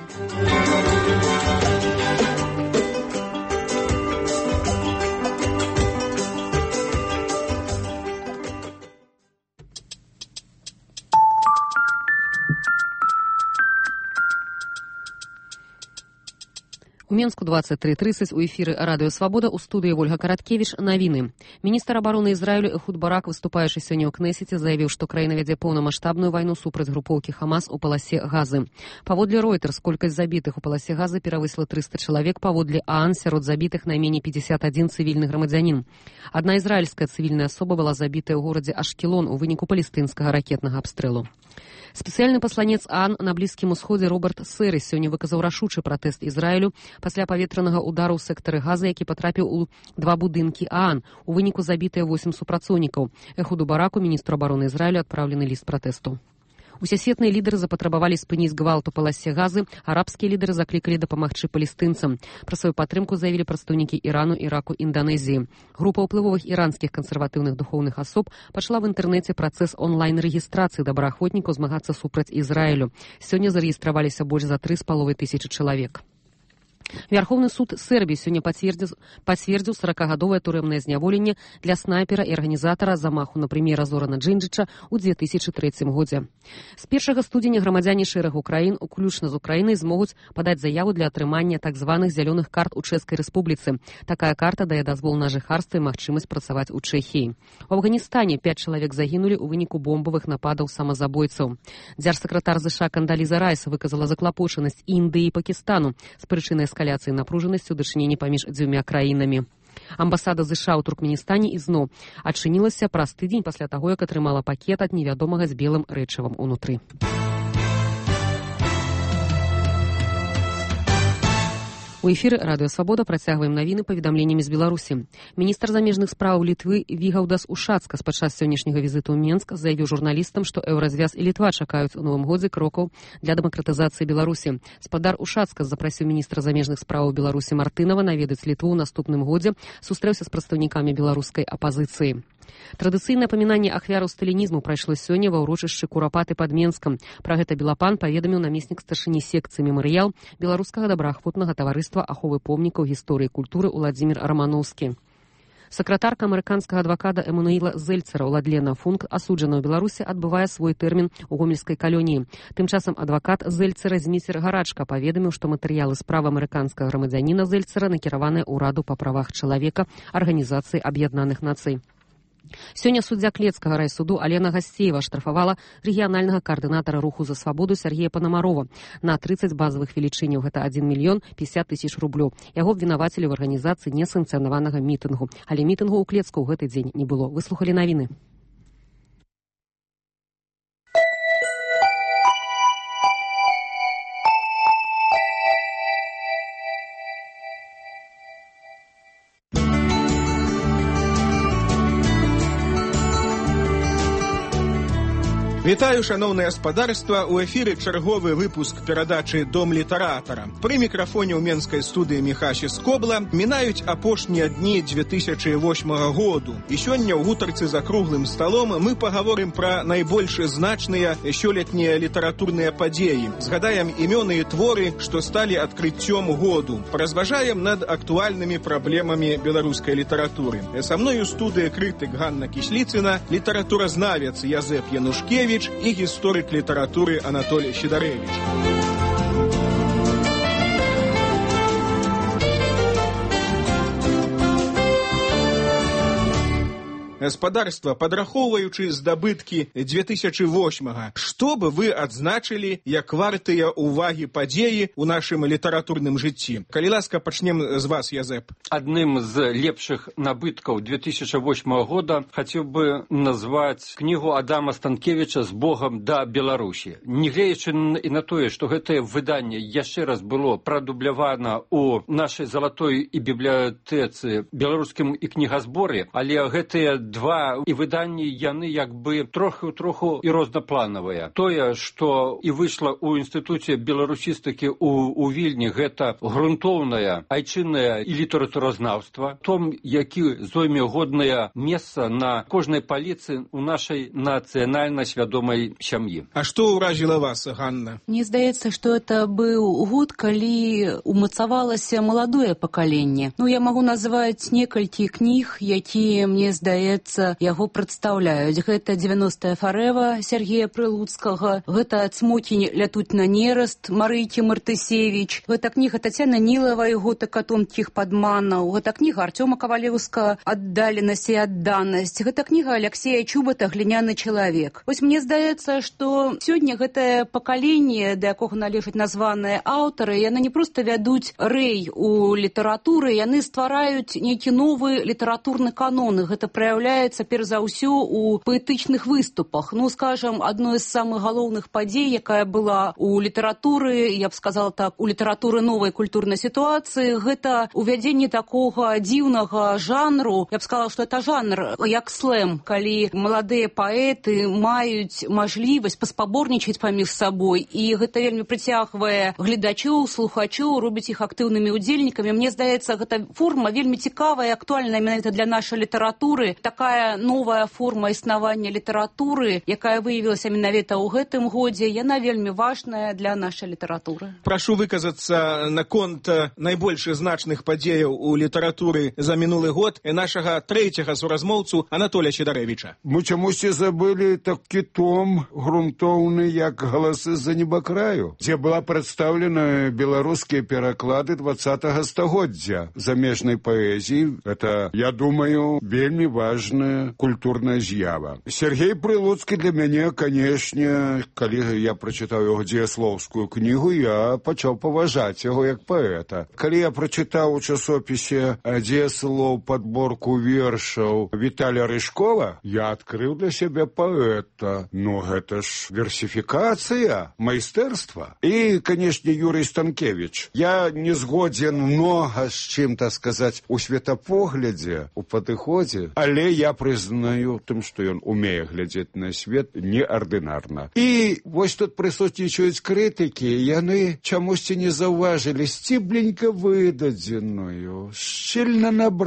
У Менску двадцать три тридцать, у эфіры Радыё Свабода, у студыі Вольга Караткевіч. Навіны. Міністр абароны Ізраілю Эхуд Барак, выступаючы сёння ў Кнесеце, заявіў, што краіна вядзе поўнамаштабную вайну супраць групоўкі Хамас у паласе Газы. Паводле Reuters, колькасць забітых у паласе Газы перавысіла триста чалавек, паводле ААН сярод забітых найменей пятьдесят один цывільны грамадзянін. Адна ізраільская цывільная асоба была забітая ў горадзе Ашкелон у выніку палестынскага ракетнага абстрэлу. Спецыяльны пасланец ААН на Блізкім Усходзе Роберт Сэры сёння выказаў рашучы пратэст Ізраілю пасля паветранага удару ў сектары Газы, які патрапіў у два будынкі ААН. У выніку забітыя восем супрацоўнікаў. Эхуду Бараку, міністру абароны Ізраілю, адпраўлены ліст пратэсту. Усесветныя лідары запатрабавалі спыніць гвалт у паласе Газы, арабскія лідары заклікалі дапамагчы палестынцам. Пра сваю падтрымку заявілі прадстаўнікі Ірану, Іраку, Інданезіі. Група ўплывовых іранскіх кансерватыўных духоўных асоб пачала в інтэрнэце працэс онлайн-рэгістрацыі добраахвотнікаў змагацца супраць Ізраілю. Сёння зарэгістраваліся больш за тры з паловай тысячы чалавек. Верховны суд Сербіі сёння пацвердзіў сорокагадовае турэмнае зняволенне для снайпера і арганізатара замаху на прэм'ера Зорана Джинджыча ў две тысячи трэцім годзе. З першага студзеня грамадзяне шэрагу краін, уключна з Украінай, змогуць падаць заяву для атрымання так званых зялёных карт у Чэшскай Рэспубліцы. Такая карта дае дазвол на жыхарства і магчымасць працаваць у Чэхіі. У Афганістане пяць чалавек загінулі ў выніку бомбавых нападаў самазабойцаў. Дзяржсакратар ЗША Кандаліза Райс выказала заклапочанасць Індыі і Пакістану з прычыны эскаляцыі напружанасці ў дачыненні паміж дзвюма краінамі. Амбасада ЗША ў Туркменістане ізноў адчынілася праз тыдзень пасля таго, як атрымала пакет ад невядомага з белым рэчывам унутры. У эфіры Радыё Свабода працягваем навіны паведамленнямі з Беларусі. Міністр замежных спраў Літвы Вігаўдас Ушацкас падчас сённяшняга візіту ў Менск заявіў журналістам, што Еўразвяз і Літва чакаюць у новым годзе крокаў для дэмакратызацыі Беларусі. Спадар Ушацкас запрасіў міністра замежных спраў Беларусі Мартынова наведаць Літву ў наступным годзе, сустрэўся з прадстаўнікамі беларускай апазіцыі. Традыцыйнае памінанне ахвяраў сталінізму прайшло сёння ва ўрочышчы Курапаты пад Менскам. Пра гэта Белапан паведаміў намеснік старшыні секцыі мемарыял беларускага добраахвотнага таварыства аховы помнікаў гісторыі і культуры Уладзімір Рамановскі. Сакратарка амерыканскага адваката Эмануіла Зельцера Уладлена Функ, асуджана ў Беларусі, адбывае свой тэрмін у гомельскай калоніі. Тым часам адвакат Зельцера Зміцер Гарачка паведаміў, што матэрыялы справы амерыканскага грамадзяніна Зельцера накіраваныя ўраду па правах чалавека Арганізацыі Аб'яднаных Нацый. Сёння суддзя Клецкага райсуду Алена Гасцеева штрафавала рэгіянальнага каардынатара руху за свабоду Сергея Панамарова на тридцать базавых велічыняў, гэта один мільён пятьдесят тысяч рублёў. Яго абвінавацілі ў арганізацыі несанкцыянаванага мітынгу, але мітынгу ў Клецку ў гэты дзень не было. Выслухалі навіны. Вітаю, шановне господарство, у ефірі черговий випуск передачі «Дом літератора». При мікрофоні у Менській студії Міхаші Скобла мінають апошнія дні дві тисячі восьмого году. І сьогодні у гутарці за круглим столом ми поговоримо про найбільш значні щолетні літературні події. Згадаємо імена і твори, що стали відкриттям году. Порозважаємо над актуальними проблемами білоруської літератури. Со мною у студії критик Ганна Кислицина, літературознавець Язеп Янушкевич и историк литературы Анатолий Щедаревич. спадарства, падрахоўваючы здабыткі две тысячи восьмага, што бы вы адзначылі як вартыя ўвагі падзеі ў нашым літаратурным жыцці? Калі ласка, пачнем з вас, Язэп. Одним з лепшых набыткаў две тысячи восьмого года хотел бы назвать книгу Адама Станкевича «С Богом да Беларусі». Нягледзячы і на тое, што гэтае выданне яшчэ раз было прадублявана у нашай залатой і бібліятэцы беларускім і кнігазборы, але гэтыя два і выданні яны як бы троху-троху і рознапланавыя. Тое, што і выйшла ў інстытуце беларусістыкі у, у Вільні, гэта грунтоўнае айчыннае і літаратуразнаўства, том, які зойме годнае месца на кожнай паліцы ў нашай нацыянальна свядомай сям'і. А што ўразіла вас, Ганна? Мне здаецца, што это быў год, калі умацавалася маладое пакаленне. Ну, я магу назваць некалькі кніг, якія, мне здаецца, яго прадстаўляюць. Гэта «девяностая фарэва» Сергея Прылуцкага, гэта «Цмокінь лятуць на нераст» Марыйкі Мартысевіч, гэта кніга Тацяны Нілавай «Готыка тонкіх падманаў», гэта кніга Артёма Кавалеўска «Аддаленасць і адданасць», гэта кніга Аляксея Чубата «Гліняны чалавек». Вось мне здаецца, што сёння гэтае пакаленне, да якога належаць названыя аўтары, яны не проста вядуць рэй у літаратуры, яны ствараюць нейкі новы літаратурны канон. Гэта праяўляецца перш за ўсё у паэтычных выступах. Ну, скажам, адной з самых галоўных падзей, якая была у літаратуры, я б сказала так, у літаратуры новай культурнай сітуацыі, гэта увядзенне такога дзіўнага жанру. Я б сказала, што это жанр як слэм, калі маладыя паэты маюць мажлівасць паспаборнічаць паміж сабой, і гэта вельмі прыцягвае гледачоў, слухачоў, робіць іх актыўнымі удзельнікамі. Мне здаецца, гэта форма вельмі цікавая і актуальная менавіта для нашай літаратуры. Такая новая форма існавання літаратуры, якая выявілася менавіта ў гэтым годзе, яна вельмі важная для нашай літаратуры. Прашу выказацца наконт найбольш значных падзеяў у літаратуры за мінулы год нашага трэцяга суразмоўцу Анатолія Сідарэвіча. Мы чамусьці забылі такі том грунтоўны, як «Галасы з-за небакраю», дзе была прадстаўлена беларускія пераклады двадцатага стагоддзя замежнай паэзіі. Это, я думаю, вельмі важная культурная з'ява. Сергей Прылуцкі для мяне, канешне, калі я прачытаў яго дзеяслоўскую кнігу, я пачаў паважаць яго як паэта. Калі я прачытаў у часопісе дзеяслоў падборку вершаў Віталія Рыжкова, я адкрыў для сябе паэта. Ну, гэта ж версіфікацыя, майстэрства. І, канешне, Юрый Станкевич. Я не згодзен многа з чым, так сказаць, у светапоглядзе, у падыходзе, але я прызнаю тым, што ён умее глядзець на свет неардынарна. І вось тут прысутнічаюць крытыкі, яны чамусьці не заўважылі сцібленька выдадзеную, шчыльна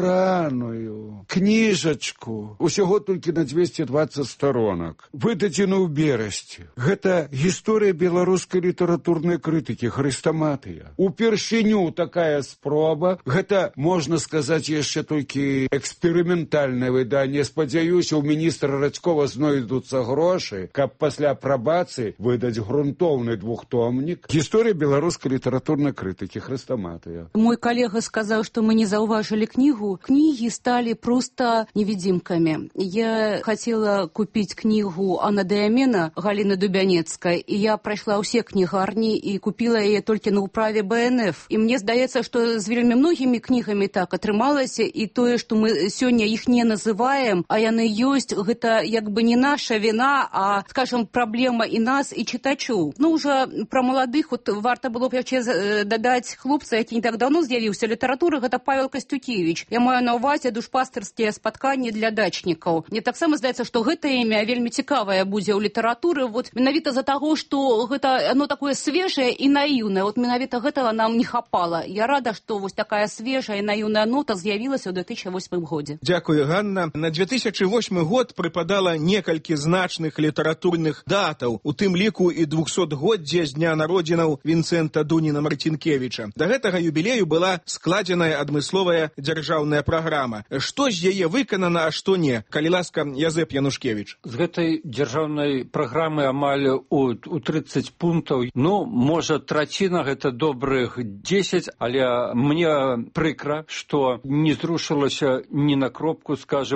набраную кніжачку, усяго толькі на двести двадцать сторонак, выдадзеную ў берасці. Гэта гісторыя беларускай літаратурнай крытыкі, хрэстаматыя. Упершыню такая спроба, гэта, можна сказаць, яшчэ толькі эксперыментальнае выданне. Спадзяюся, у міністра Радзькова знойдуцца грошы, каб пасля апрабацыі выдаць грунтоўны двухтомнік. Гісторыя беларускай літаратурнай крытыкі, хрэстаматыя. Мой калега сказаў, што мы не заўважылі кнігу. Кнігі сталі проста невидимками. Я хотела купить книгу Анна Диамена Галины Дубянецкой, и я пройшла ўсе кнігарні і купила яе толькі на управе Бэ Эн Эф. І мне здаецца, што з вельмі многімі кнігамі так атрымалася, і тое, што мы сёння іх не называем, а яны ёсць, гэта як бы не наша вина, а, скажем, праблема і нас, і чытачоў. Ну, уже пра маладых, вот варта было б яшчэ дадаць хлопца, які не так давно з'явіўся літаратуры, гэта Павел Костюкевич. Я маю на ўвазе душпастырскія спатканні для дачнікаў. Мне таксама здаецца, што гэта імя вельмі цікавае будзе ў літаратуры, вот менавіта за таго, што гэта оно такое свежае і наіўнае. Вот менавіта гэтага нам не хапала. Я рада, што вось такая свежая і наіўная нота з'явілася ў две тысячи восьмым годзе. Дзякую, Ганна. На две тысячи восьмы год прыпадала некалькі значных літаратурных датаў, у тым ліку і двухсотгоддзе з дня народзінаў Вінцэнта Дуніна Марцінкевіча. Да гэтага юбілею была складзеная адмысловая дзяржаўная праграма. Што з яе выканана, а што не? Калі ласка, Язэп Янушкевіч. З гэтай дзяржаўнай праграмы амаль у, у тридцать пунктаў, ну, можа, траціна гэта добрых десять, але мне прыкра, што не зрушылася ні на кропку, скажем,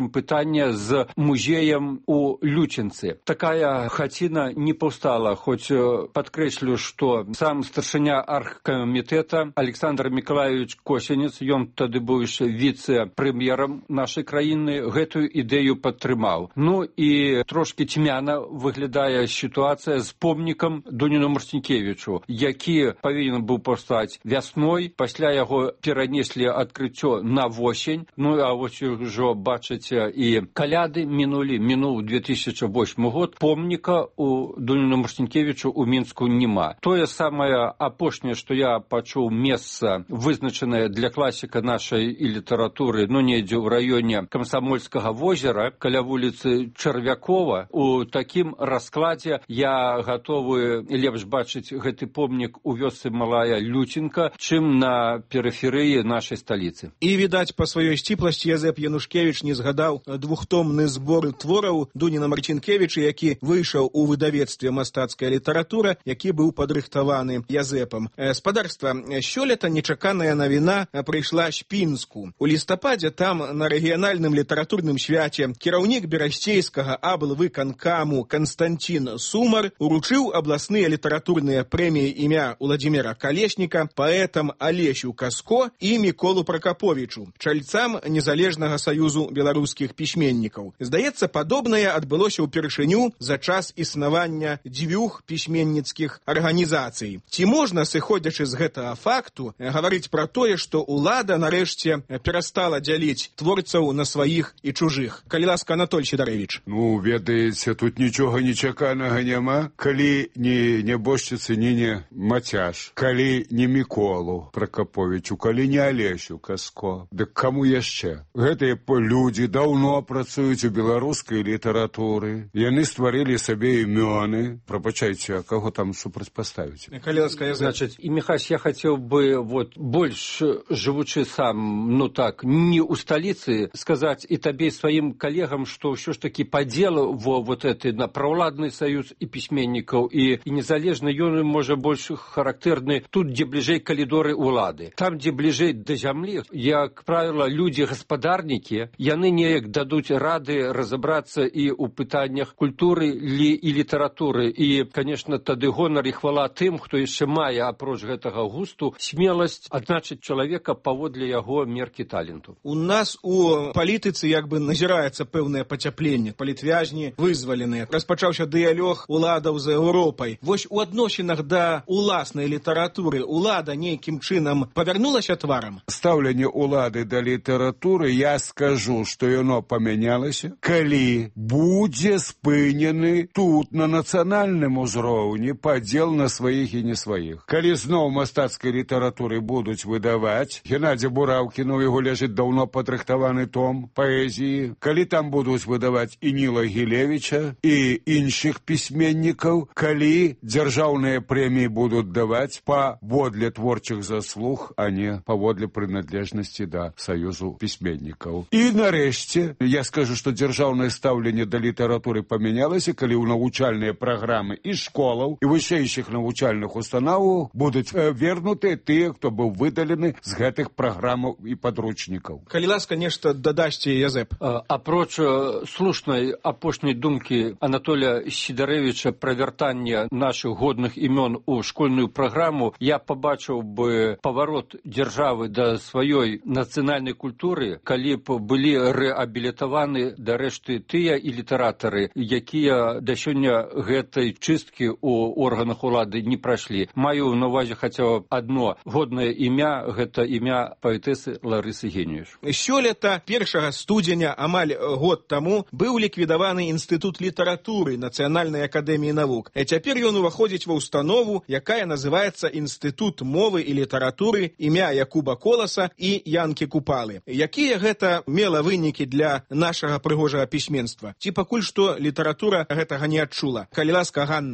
пытання з музеем у Лючынцы. Такая хаціна не паўстала, хоць падкрэслю, што сам старшыня аргкамітэта Александр Миколаевич Косенец, ён тады быў яшчэ віцэ-прэм'ерам нашай краіны, гэтую ідэю падтрымаў. Ну і трошкі цьмяна выглядае сітуацыя з помнікам Дуніну Марцінкевічу, які павінен быў паўстаць вясной, пасля яго перанеслі адкрыццё на восень. Ну а вось ужо бачыце і каляды мінулі, мінуў две тысячи восьмы год, помніка у Дуніну Марцінкевічу у Мінску няма. Тое самае апошняе, што я пачуў, месца вызначанае для класіка нашай і літаратуры, ну недзе ў раёне Камсамольскага возера, каля вуліцы Чарвякова. У такім раскладзе я гатовы лепш бачыць гэты помнік у вёсцы Малая Лючынка, чым на перыферыі нашай сталіцы. І, відаць, па сваёй сціпласці Язэп Янушкевіч не згадаў двухтомны збор твораў Дуніна Марцінкевіча, які выйшаў у выдавецтве «Мастацкая літаратура», які быў падрыхтаваны Язэпам. Спадарства, сёлета нечаканая навіна прыйшла з Пінску. У лістападзе там на рэгіянальным літаратурным свяце кіраўнік берасцейскага аблвыканкаму Канстанцін Сумар уручыў абласныя літаратурныя прэміі імя Уладзіміра Калесніка паэтам Алесю Каско і Міколу Пракаповічу, чальцам Незалежнага саюзу беларускіх пісьменнікаў. Здаецца, падобнае адбылося ўпершыню за час існавання дзвюх пісьменніцкіх арганізацый. Ці можна, сыходзячы з гэтага факту, гаварыць пра тое, што ўлада нарэшце перастала дзяліць творцаў на сваіх і чужых? Калі ласка, Анатоль Сідарэвіч. Ну, ведаеце, тут нічога нечаканага няма. Калі не нябожчыцы, не не Мацяш, калі не Міколу Пракаповічу, калі не Алесю Каско, дык каму яшчэ? Гэтыя людзі даўно працуюць у беларускай літаратуры. Яны стварылі сабе імёны. Прабачайце, а каго там супрацьпаставіць? Калі ласка, я значыць, і Міхась, я хацеў бы вот больш жывучы сам, ну так, не ў сталіцы, сказаць і табе і сваім калегам, што ўсё ж такі падзел во вот этой на праўладны саюз і пісьменнікаў і, і незалежны, ён можа больш характэрны тут, дзе бліжэй калідоры ўлады. Там, дзе бліжэй да зямлі, як правіла, людзі гаспадарнікі, яны неяк дадуць рады разабрацца і ў пытаннях культуры лі і літаратуры. І, конечно, тады гонар і хвала тым, хто яшчэ мае апроч гэтага густу смеласць адзначыць чалавека паводле яго меркі таленту. У нас у палітыцы як бы назіраецца пэўнае пацяпленне. Палітвязні вызваленыя. Распачаўся дыялог уладаў з Еўропай. Вось у адносінах да уласнай літаратуры улада нейкім чынам павярнулася тварам? Стаўленне улады да літаратуры, я скажу, што яно памянялася, калі будзе спынены тут на нацыянальным узроўні падзел на сваіх і не сваіх. Калі зноў мастацкай літаратуры будуць выдаваць, Геннадзя Бураўкіна, у яго ляжыць даўно падрыхтаваны том паэзіі, калі там будуць выдаваць і Ніла Гілевіча, і іншых пісьменнікаў, калі дзяржаўныя прэміі будуць даваць паводле творчых заслуг, а не паводле прыналежнасці да саюзу пісьменнікаў. І нарэшце, я скажу, што дзяржаўнае стаўленне да літаратуры памянялася, калі ў навучальныя праграмы і школаў, і вышэйшых навучальных установаў будуць вернутыя тыя, хто быў выдалены з гэтых праграмаў і падручнікаў. Калі ласка, нешта дадасце, Язэп. Апроч слушнай апошняй думкі Анатолія Сідарэвіча пра вяртанне нашых годных імён у школьную праграму, я пабачыў бы паварот дзяржавы да сваёй нацыянальнай культуры, калі б былі рэабілітаваны да рэшты тыя і літаратары, якія да сёння гэтай чысткі ў органах улады не прайшлі. Маю на ўвазе хаця адно годнае імя, гэта імя паэтэсы Ларысы Геніюш. Сёлета першага студзеня, амаль год таму, быў ліквідаваны інстытут літаратуры Нацыянальнай акадэміі навук. А цяпер ён уваходзіць ва ўстанову, якая называецца Інстытут мовы і літаратуры імя Якуба Коласа і Янкі Купалы. Якія гэта мела вынікі для нашага прыгожага пісьменства? Ці пакуль што літаратура гэтага не адчула? Калі ласка, Ганна. Ну,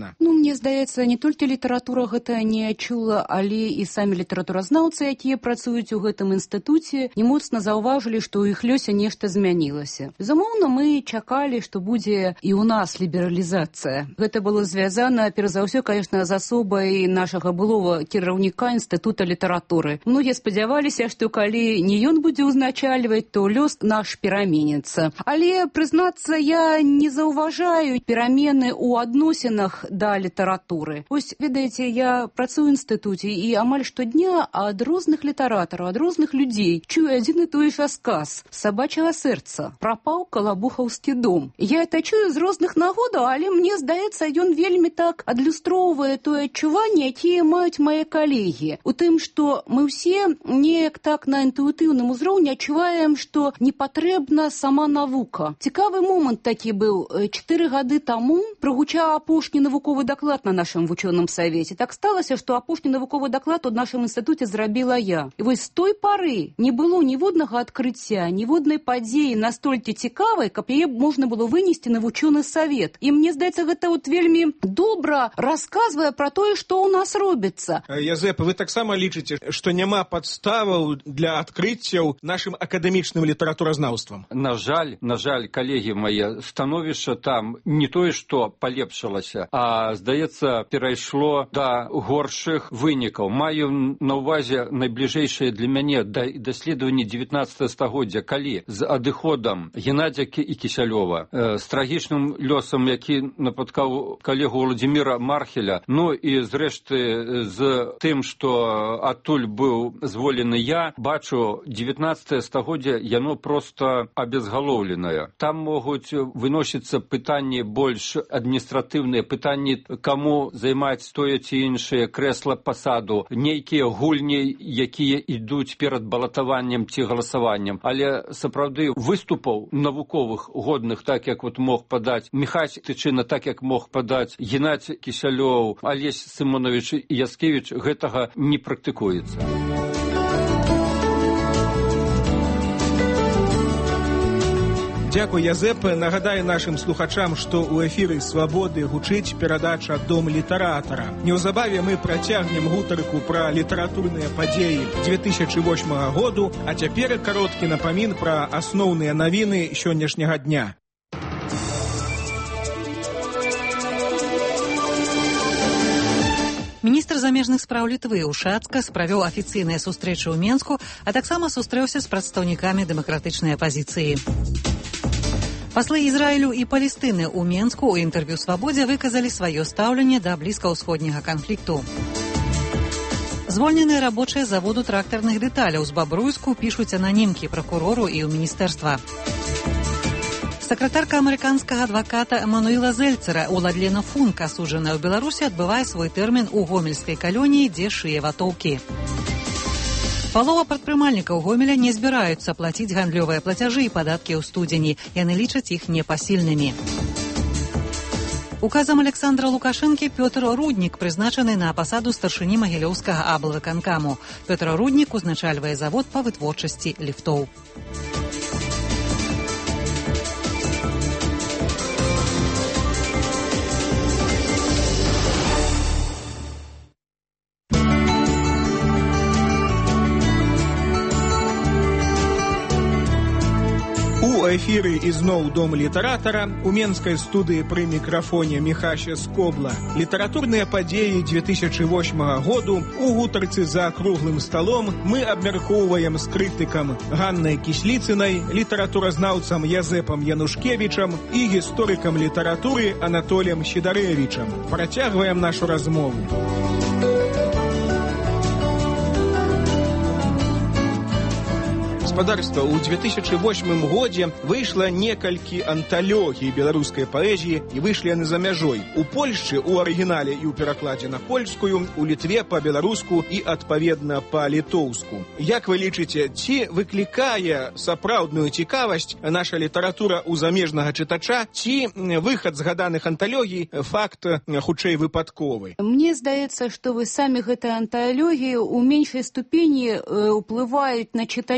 мне здаецца, не толькі літаратура гэта не адчула, але і самі літаратуразнаўцы, якія працуюць у гэтым інстытуце, не моцна заўважылі, што ў іх лёсе нешта змянілася. Безумоўна, мы чакалі, што будзе і ў нас лібералізацыя. Гэта было звязана, перш за ўсё, конечно, з асобай нашага былога кіраўніка інстытута літаратуры. Многія спадзяваліся, што калі не ён будзе ўзначальваць, то лёс наш пераменіцца. Але, прызнацца, я не заўважаю перамены ў адносінах да літаратуры. Вось, ведаеце, я працую ў інстытуце і амаль штодня ад розных літаратараў, ад розных людзей чую адзін і той жа сказ «Сабачага сэрца», «Прапаў калабухаўскі дом». Я это чую з розных нагодаў, але мне здаецца, ён вельмі так адлюстроўвае тое адчуванне, якія маюць мае калегі. У тым, што мы ўсе неяк так на інтуітыўным узроўні адчуваем, што не патрэбна сама навука. Цікавы момант такі быў. Чатыры гады таму прагучаў апошні навуковы даклад на нашым вучоным савеце. Так сталася, што апошні навуковы даклад у нашым інстытуце зрабіла я. І вось з той пары не было ніводнага адкрыцця, ніводнай падзеі настолькі цікавай, каб яе можна было вынесці на вучоны савет. І мне здаецца, гэта от вельмі добра расказвае пра тое, што ў нас робіцца. Язэп, вы таксама лічыце, што няма падставаў для адкрыццяў нашым акадэмічным літаратуразнаўствам? На жаль, на жаль, калегі мае, становішча там не тое, што палепшылася, а, здаецца, перайшло да горшых вынікаў. Маю на ўвазе найбліжэйшае для мяне даследаванне дзевятнаццатага стагоддзя, калі з адыходам Геннадзя і Кісялёва, э, з трагічным лёсам, які напаткаў калегу Владзіміра Мархеля, ну і зрэшты з тым, што адтуль быў зволены я, бачу, дзевятнаццатае стагоддзе, яно проста абезгалоўленае. Там могуць выносіцца пытанні больш адміністратыўныя, пытанні, каму займаць тое ці іншае крэсла пасаду, нейкія гульні, якія ідуць перад балатаваннем ці галасаваннем. Але сапраўды выступаў навуковых годных, так як вот мог падаць Міхась Тычына, так як мог падаць Геннадзь Кісялёў, Алесь Сымонович Яскевіч, гэтага не практыкуецца. Дякую, Язэп. Нагадаю нашым слухачам, што ў эфіры «Свабоды» гучыць перадача «Дом літаратара». Неўзабаве мы працягнем гутарку пра літаратурныя падзеі две тысячы восьмага году, а цяпер кароткі напамін пра асноўныя навіны сённяшняга дня. Міністр замежных спраў Літвы Ушацка справёў афіцыйныя сустрэчы ў Менску, а таксама сустрэўся з прадстаўнікамі дэмакратычнай апазіцыі. Паслы Ізраілю і Палестыны ў Менску ў інтэрв'ю «Свабодзе» выказалі сваё стаўленне да блізкаўсходняга канфлікту. Звольненыя рабочыя заводу трактарных дэталяў з Бабруйску пішуць ананімкі пракурору і ў міністэрства. Сакратарка амерыканскага адваката Эмануіла Зельцера Уладлена Функ, асуджаная ў Беларусі, адбывае свой тэрмін у гомельскай калоніі, дзе шые ватоўкі. Палова прадпрымальнікаў Гомеля не збіраюцца плаціць гандлёвыя плацяжы і падаткі ў студзені. Яны лічаць іх непасільнымі. Указам Александра Лукашэнкі Пётр Руднік прызначаны на пасаду старшыні магілёўскага аблвыканкаму. Пётр Руднік узначальвае завод па вытворчасці ліфтоў. У эфіры ізноў «Дом літаратара», у менскай студыі пры мікрафоне Міхася Скобла. Літаратурныя падзеі две тысячы восьмага году у гутарцы за круглым сталом мы абмяркоўваем з крытыкам Ганнай Кісліцынай, літаратуразнаўцам Язэпам Янушкевічам і гісторыкам літаратуры Анатоліем Сідарэвічам. Працягваем нашу размову. Гаспадарства, у две тысячы восьмым годзе выйшла некалькі анталогій беларускай паэзіі і выйшлі яны за мяжой. У Польшчы ў арыгінале і ў перакладзе на польскую, у Літве па-беларуску і, адпаведна, па-літоўску. Як вы лічыце, ці выклікае сапраўдную цікавасць наша літаратура ў замежнага чытача, ці выхад згаданых анталогій факт хутчэй выпадковы? Мне здаецца, што вы самі гэтыя анталогіі ў меншай ступені ўплываюць на чытачоў,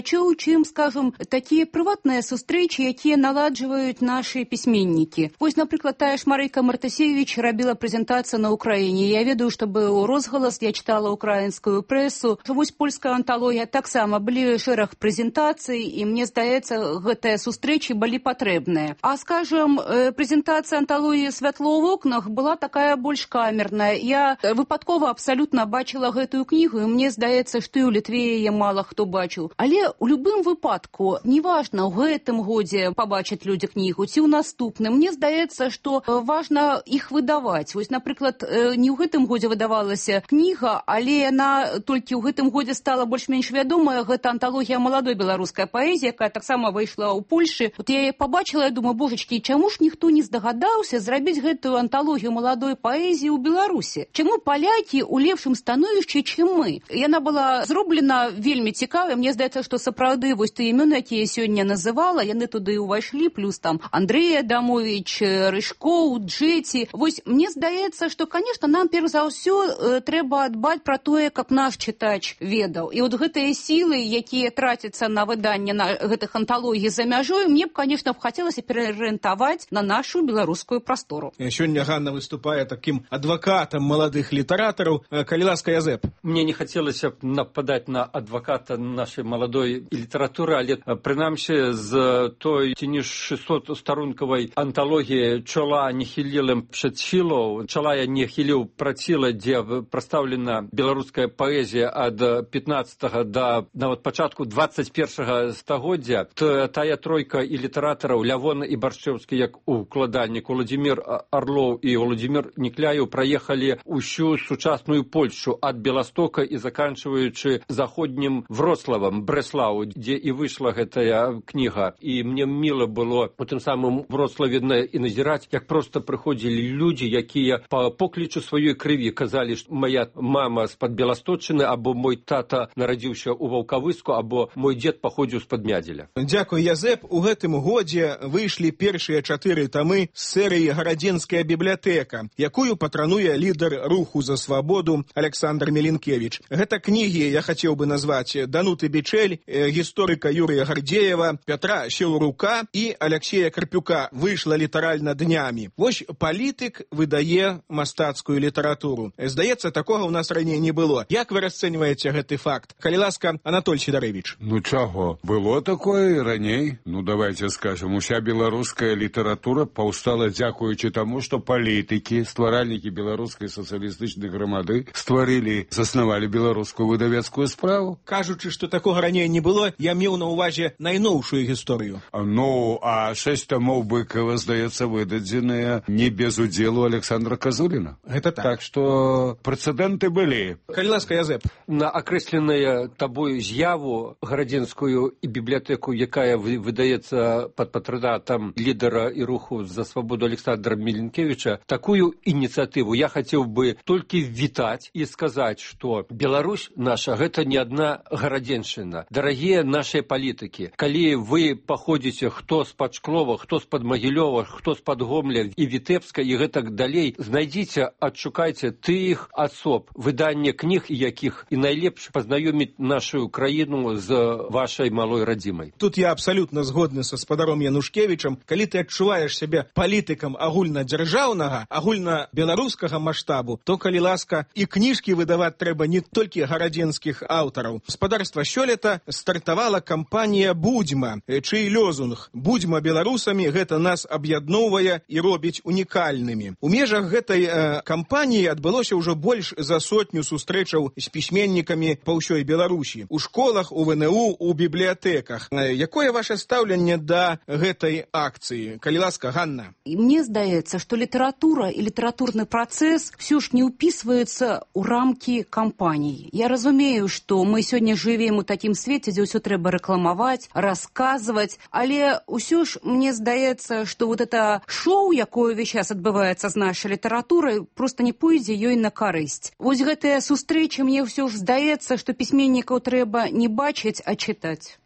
чым, скажем, такія прыватныя сустрэчы, якія наладжваюць нашы пісьменнікі. Вось, напрыклад, тая ж Марыка Мартасевіч рабіла прэзентацыю на Украіне. Я ведаю, што быў розгалас, я чытала украінскую прэсу. Вось польская анталогія таксама былі шэраг прэзентацый, і мне здаецца, гэтыя сустрэчы былі патрэбныя. А, скажем, прэзентацыя анталогіі «Святло ў вокнах» была такая больш камерная. Я выпадкова абсалютна бачыла гэтую кнігу, і мне здаецца, што і ў Літве яе мала хто бачыў. Але ў любым выпадку, неважна, ў гэтым годзе пабачаць людзі кнігу, ці ў наступным, мне здаецца, што важна іх выдаваць. Вось, напрыклад, не ў гэтым годзе выдавалася кніга, але яна толькі ў гэтым годзе стала больш-менш вядомая. Гэта анталогія маладой беларускай паэзіі, якая таксама выйшла ў Польшы. Вот я яе пабачыла, я думаю, божачкі, чаму ж ніхто не здагадаўся зрабіць гэтую анталогію маладой паэзіі ў Беларусі? Чаму палякі ў лепшым становішчы, чым мы? Яна была зроблена вельмі цікавая. Мне здаецца, што сапраўды вось тыя імёны, якія я сёння называла, яны туды ўвайшлі, плюс там Андрэй Адамовіч, Рыжкоў, Джеці. Вось мне здаецца, што, конечно, нам перш за ўсё трэба дбаць пра тое, каб наш чытач ведаў. І вот гэтыя сілы, якія трацяцца на выданне на гэтых анталогій за мяжой, мне б, конечно, б хацелася пераарыентаваць на нашу беларускую прастору. Сёння Ганна выступае таким адвакатам маладых літаратараў. Калі ласка, Язэп. Мне не хацелася б нападаць на адваката нашай маладой літаратуры, але прынамсі з той ці не шэсцостарункавай анталогіі «Чола не хілілым przed chwilą», «Чола я не хіліў праціла», дзе прадстаўлена беларуская паэзія ад пятнаццатага да нават пачатку дваццаць першага стагоддзя, тая тройка і літаратараў Лявон і Баршчэўскі, як укладальнік, Уладзімір Арлоў і Уладзімір Нікляеў праехалі ўсю сучасную Польшу ад Беластока і заканчваючы заходнім Вроцлавам, Брэслау, дзе і выйшла гэтая кніга. І мне міла было у тым самым Вроцлаве і назіраць, як проста прыходзілі людзі, якія па поклічу сваёй крыві казалі, што моя мама з-пад Беласточчыны, або мой тата нарадзіўся ў Ваўкавыску, або мой дзед паходзіў з-пад Мядзеля. Дзякуй, Язэп. У гэтым годзе выйшлі першыя чатыры тамы з серыі «Гарадзенская бібліятэка», якую патрануе лідар руху за свабоду Александр Мелінкевіч. Гэта кнігі, я хацеў бы назваць, Дануты Бичель, гісторыка Юрыя Гардзеева, Пятра Сілрука і Алексея Карпюка. Выйшла літаральна днямі. Вось палітык выдае мастацкую літаратуру. Здаецца, такога ў нас раней не было. Як вы расцэньваеце гэты факт? Калі ласка, Анатоль Сідарэвіч. Ну чаго? Было такое і раней. Ну давайте скажем, уся беларуская літаратура паўстала дзякуючы таму, што палітыкі, стваральнікі беларускай сацыялістычнай грамады стварылі, заснавалі беларускую выдавецкую справу. Кажучы, што такога раней не было, я меў на ўвазе найноўшую гісторыю. Ну, а шэсць тамоў Быкова, здаецца, выдадзеныя не без удзелу Александра Казуліна. Гэта так. Так што прэцэдэнты былі. Калі ласка, Язэп. На акрэсленая табою з'яву гарадзенскую і бібліятэку, якая выдаецца пад патронатам лідара і руху за свабоду Александра Мелінкевіча, такую ініцыятыву я хацеў бы толькі вітаць і сказаць, што Беларусь наша гэта не адна гарадзеншчына. Дарагія нашыя палітыкі, калі вы паходзіце хто з-пад Шклова, хто з-пад Магілёва, хто з-пад Гомля і Вітэбска і гэтак далей, знайдзіце, адшукайце тых асоб, выданне кніг якіх і найлепш пазнаёміць нашу краіну з вашай малой радзімай. Тут я абсалютна згодны са спадаром Янушкевічам. Калі ты адчуваеш сябе палітыкам агульнадзяржаўнага, агульнабеларускага маштабу, то, калі ласка, і кніжкі выдаваць трэба не толькі гарадзенскіх аўтараў. Спадарства сёлета стартавала кампанія «Будзьма», чый лёзунг «Будзьма беларусамі, гэта нас аб'ядноўвае і робіць унікальнымі». У межах гэтай э, кампаніі адбылося ўжо больш за сотню сустрэчаў з пісьменнікамі па ўсёй Беларусі. У школах, у вэ эн у, у бібліятэках. Э, якое ваше стаўленне да гэтай акцыі? Калі ласка, Ганна. І мне здаецца, што літаратура і літаратурны працэс ўсё ж не ўпісваюцца ў рамкі кампаніі. Я разумею, што мы сёння жывем у такім свеце, дзе ўсё трэба рэкламаваць, расказваць, але ўсё ж мне здаецца, што вот это шоу, якое ўвесь час адбываецца з нашай літаратурай, проста не пойдзе ёй на карысць. Вось гэтыя сустрэчы, мне ўсё ж здаецца, што пісьменнікаў трэба не бачыць, а чытаць.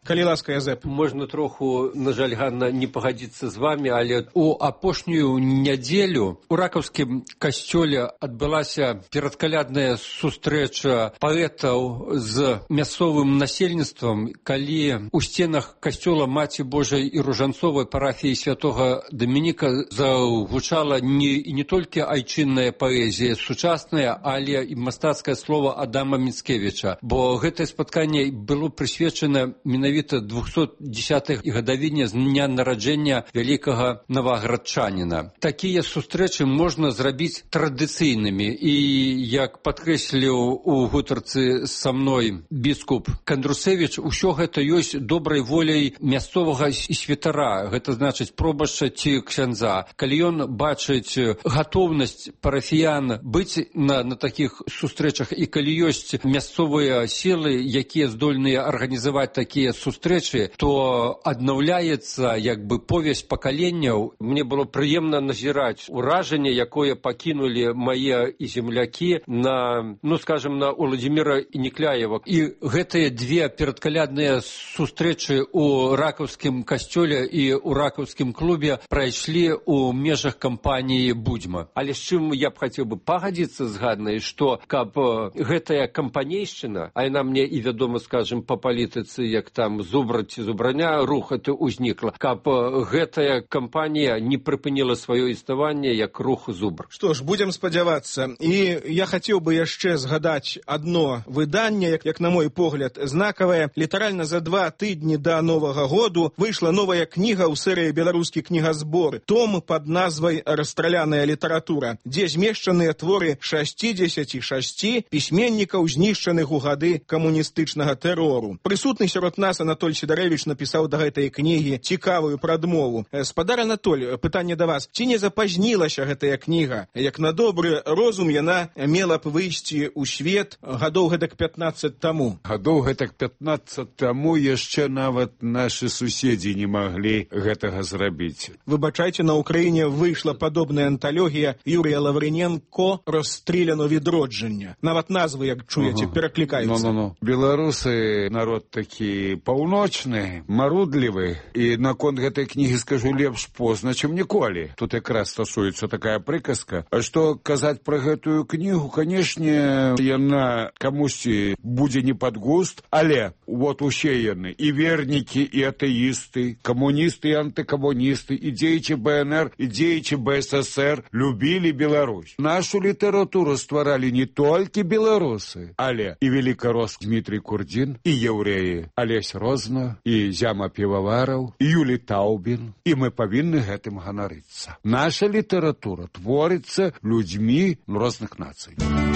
Калі ласка, Язэп. Можна троху, на жаль, Ганна, не пагадзіцца з вами, але у апошнюю нядзелю у ракаўскім касцёле адбылася перадкалядная сустрэча паэтаў з мясцовым насельніцтвам, калі у сценах касцёла Маці Божай і Ружанцовай парафіі святога Дамініка загучала не, не толькі айчынная паэзія сучасная, але і мастацкае слова Адама Міцкевіча, бо гэтае спатканне было прысвечана менавіта двухсотдесятой гадавіне з дня нараджэння вялікага наваградчаніна. Такія сустрэчы можна зрабіць традыцыйнымі, і як падкрэсліў у гутарцы са мной біскуп Кандрусевіч, усё гэта ёсць добрай воляй мясцовага святара, гэта значыць пробашча ці ксяндза. Калі ён бачыць гатоўнасць парафіян быць на, на такіх сустрэчах, і калі ёсць мясцовыя сілы, якія здольныя арганізаваць такія сустрэчы, то аднаўляецца як бы повязь пакаленняў. Мне было прыемна назіраць уражанне, якое пакінулі мае і землякі на, ну скажем, на Уладзіміра Інікляева. І гэтыя две перадкалядныя сустрэчы у ракаўскім касцёле і у ракаўскім клубе прайшлі у межах кампаніі Будзьма. Але з чым я б хацеў бы пагадзіцца з Ганнай, што каб гэтая кампанейшчына, а яна мне і вядома, скажем, па палітыцы, як там зубра ці зубраня, рух это узнікла, каб гэтая кампанія не прыпыніла сваё існаванне як рух зубр. Што ж, будзем спадзявацца. І я хацеў бы яшчэ згадаць адно выданне, як, як на мой погляд, знакавае. Літаральна за два тыдні да Новага году выйшла новая кніга ў серыі «Беларускі кнігазбор», том пад назвай «Расстраляная літаратура», дзе змешчаныя творы шасцідзесяці шасці пісьменнікаў, знішчаных у гады камуністычнага тэрору. Прысутны сярод нас Анатоль Сідарэвіч напісаў да гэтай кнігі цікавую прадмову. Спадар Анатоль, пытанне да вас. Ці не запазнілася гэтая кніга? Як на добры розум яна мела б выйсці ў свет гадоў гэтак пятнаццаць таму. Гадоў гэтак пятнаццаць таму яшчэ нават нашы суседзі не маглі гэтага зрабіць. Выбачайце, на Украіне выйшла падобная анталогія Юрія Лавриненко «Розстріляно відродження». Нават назвы, як чуеце, ага, пераклікаюцца. Ну, ну, ну. Беларусы народ такі паўночны, марудлівы, і наконт гэтай кнігі скажу лепш позна, чым ніколі. Тут якраз стасуецца такая прыказка. А што казаць пра гэтую кнігу, канешне, яна камусьці будзе не пад густ, але вот усе яны, і вернікі, і атэісты, камуністы і антыкамуністы, і дзеячы Бэ Эн Эр, і дзеячы Бэ Эс Эс Эр любілі Беларусь. Нашу літаратуру стваралі не толькі беларусы, але і велікарос Дмітрий Курдзін, і яўрэі Алесь Розна, і Зяма Півавараў, і Юлі Таубін, і мы павінны гэтым ганарыцца. Наша літаратура творыцца людзьмі розных нацый.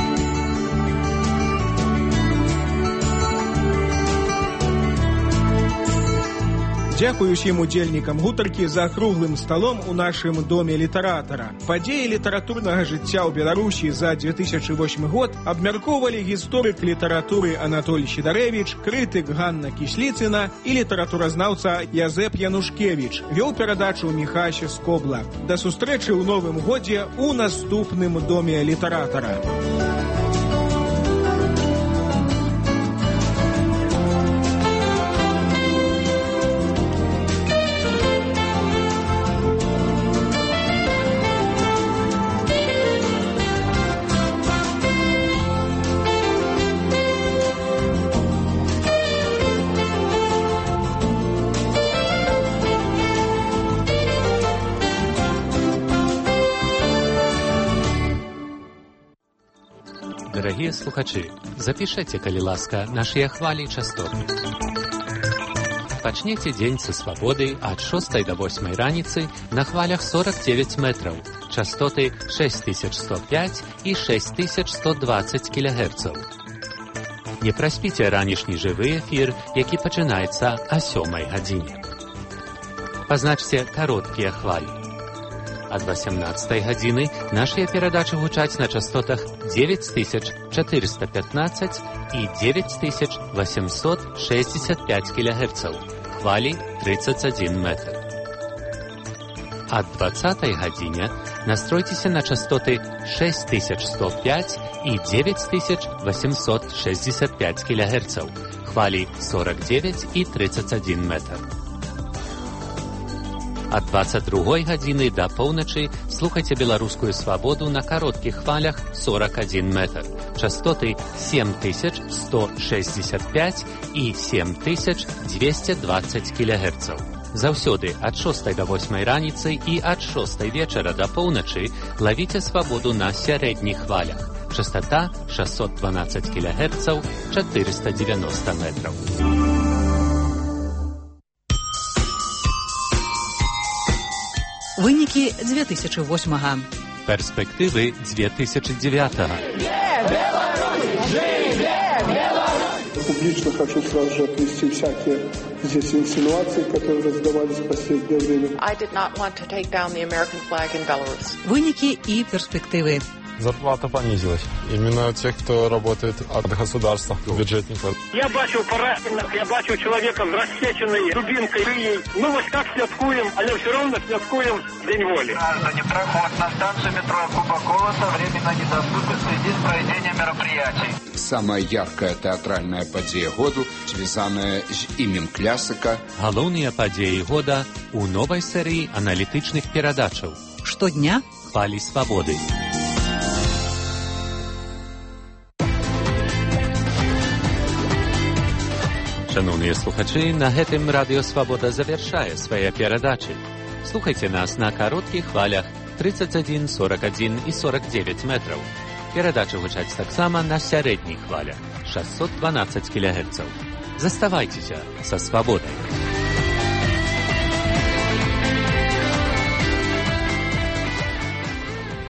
Дзякую ўсім удзельнікам гутаркі за круглым сталом у нашым доме літаратара. Падзеі літаратурнага жыцця ў Беларусі за две тысячы восьмы год абмяркоўвалі гісторык літаратуры Анатоль Сідарэвіч, крытык Ганна Кісліцына і літаратуразнаўца Язэп Янушкевіч. Вёў перадачу Міхась Скобла. Да сустрэчы ў новым годзе у наступным доме літаратара. Дорогие слухачи, запишите, калі ласка, наши хвали и частоты. Пачнете день со свободы от шостой до восьмой раницы на хвалях сорок девять метров, частоты шесть тысяч сто пять и шесть тысяч сто двадцать килогерцев. Не проспите ранішні живый эфир, який починається о сёмай гадзине. Позначьте короткие хвали. От восемнадцатой гадзины наши передачи гучаць на частотах девять тысяч четыреста пятнадцать и девять тысяч восемьсот шестьдесят пять килогерцев, хвали тридцать один метр. А двадцатай гадзіне настройцеся на частоты шесть тысяч сто пять и девять тысяч восемьсот шестьдесят пять килогерцев, хвали сорок девять и тридцать один метр. А двадцать другой гадзіны да поўначы слухайце беларускую свабоду на кароткіх хвалях сорок один метр, частоты семь тысяч сто шестьдесят пять и семь тысяч двести двадцать килогерцев. Заўсёды ад шостай да восьмай раніцы і ад шостай вечара да поўначы лавіце свабоду на сярэдніх хвалях. Частота шестьсот двенадцать килогерцев, четыреста девяносто метров. Вынікі две тысячи восьмага. Перспективы две тысячи девятого. Публично хочу сразу же отвести всякие здесь инсинуации, которые раздавались в последнее время. I did not want to take down the American flag in Belarus. Вынікі и перспективы. Зарплата понизилась. Именно тех, кто работает от государства, бюджетников. Я бачу поранених, я бачу чоловіка з розсеченою дубинкой. Ну ось так святкуем, але все равно святкуем День воли. Граждане, проход на станцию метро Куба-Колоса временно недоступен в связи с проведением мероприятий. Самая яркая театральная подея году, связанная с именем классика. Галоўныя падзеі года у новой серии аналітычных перадачаў. Штодня хвалі свабоды. Шановныя слухачы, на гэтым радыё Свабода завяршае свае перадачы. Слухайце нас на кароткіх хвалях тридцать один, сорок один и сорок девять метров. Перадачы гучаць таксама на сярэдніх хвалях шестьсот двенадцать килогерцев. Заставайцеся са Свабодай.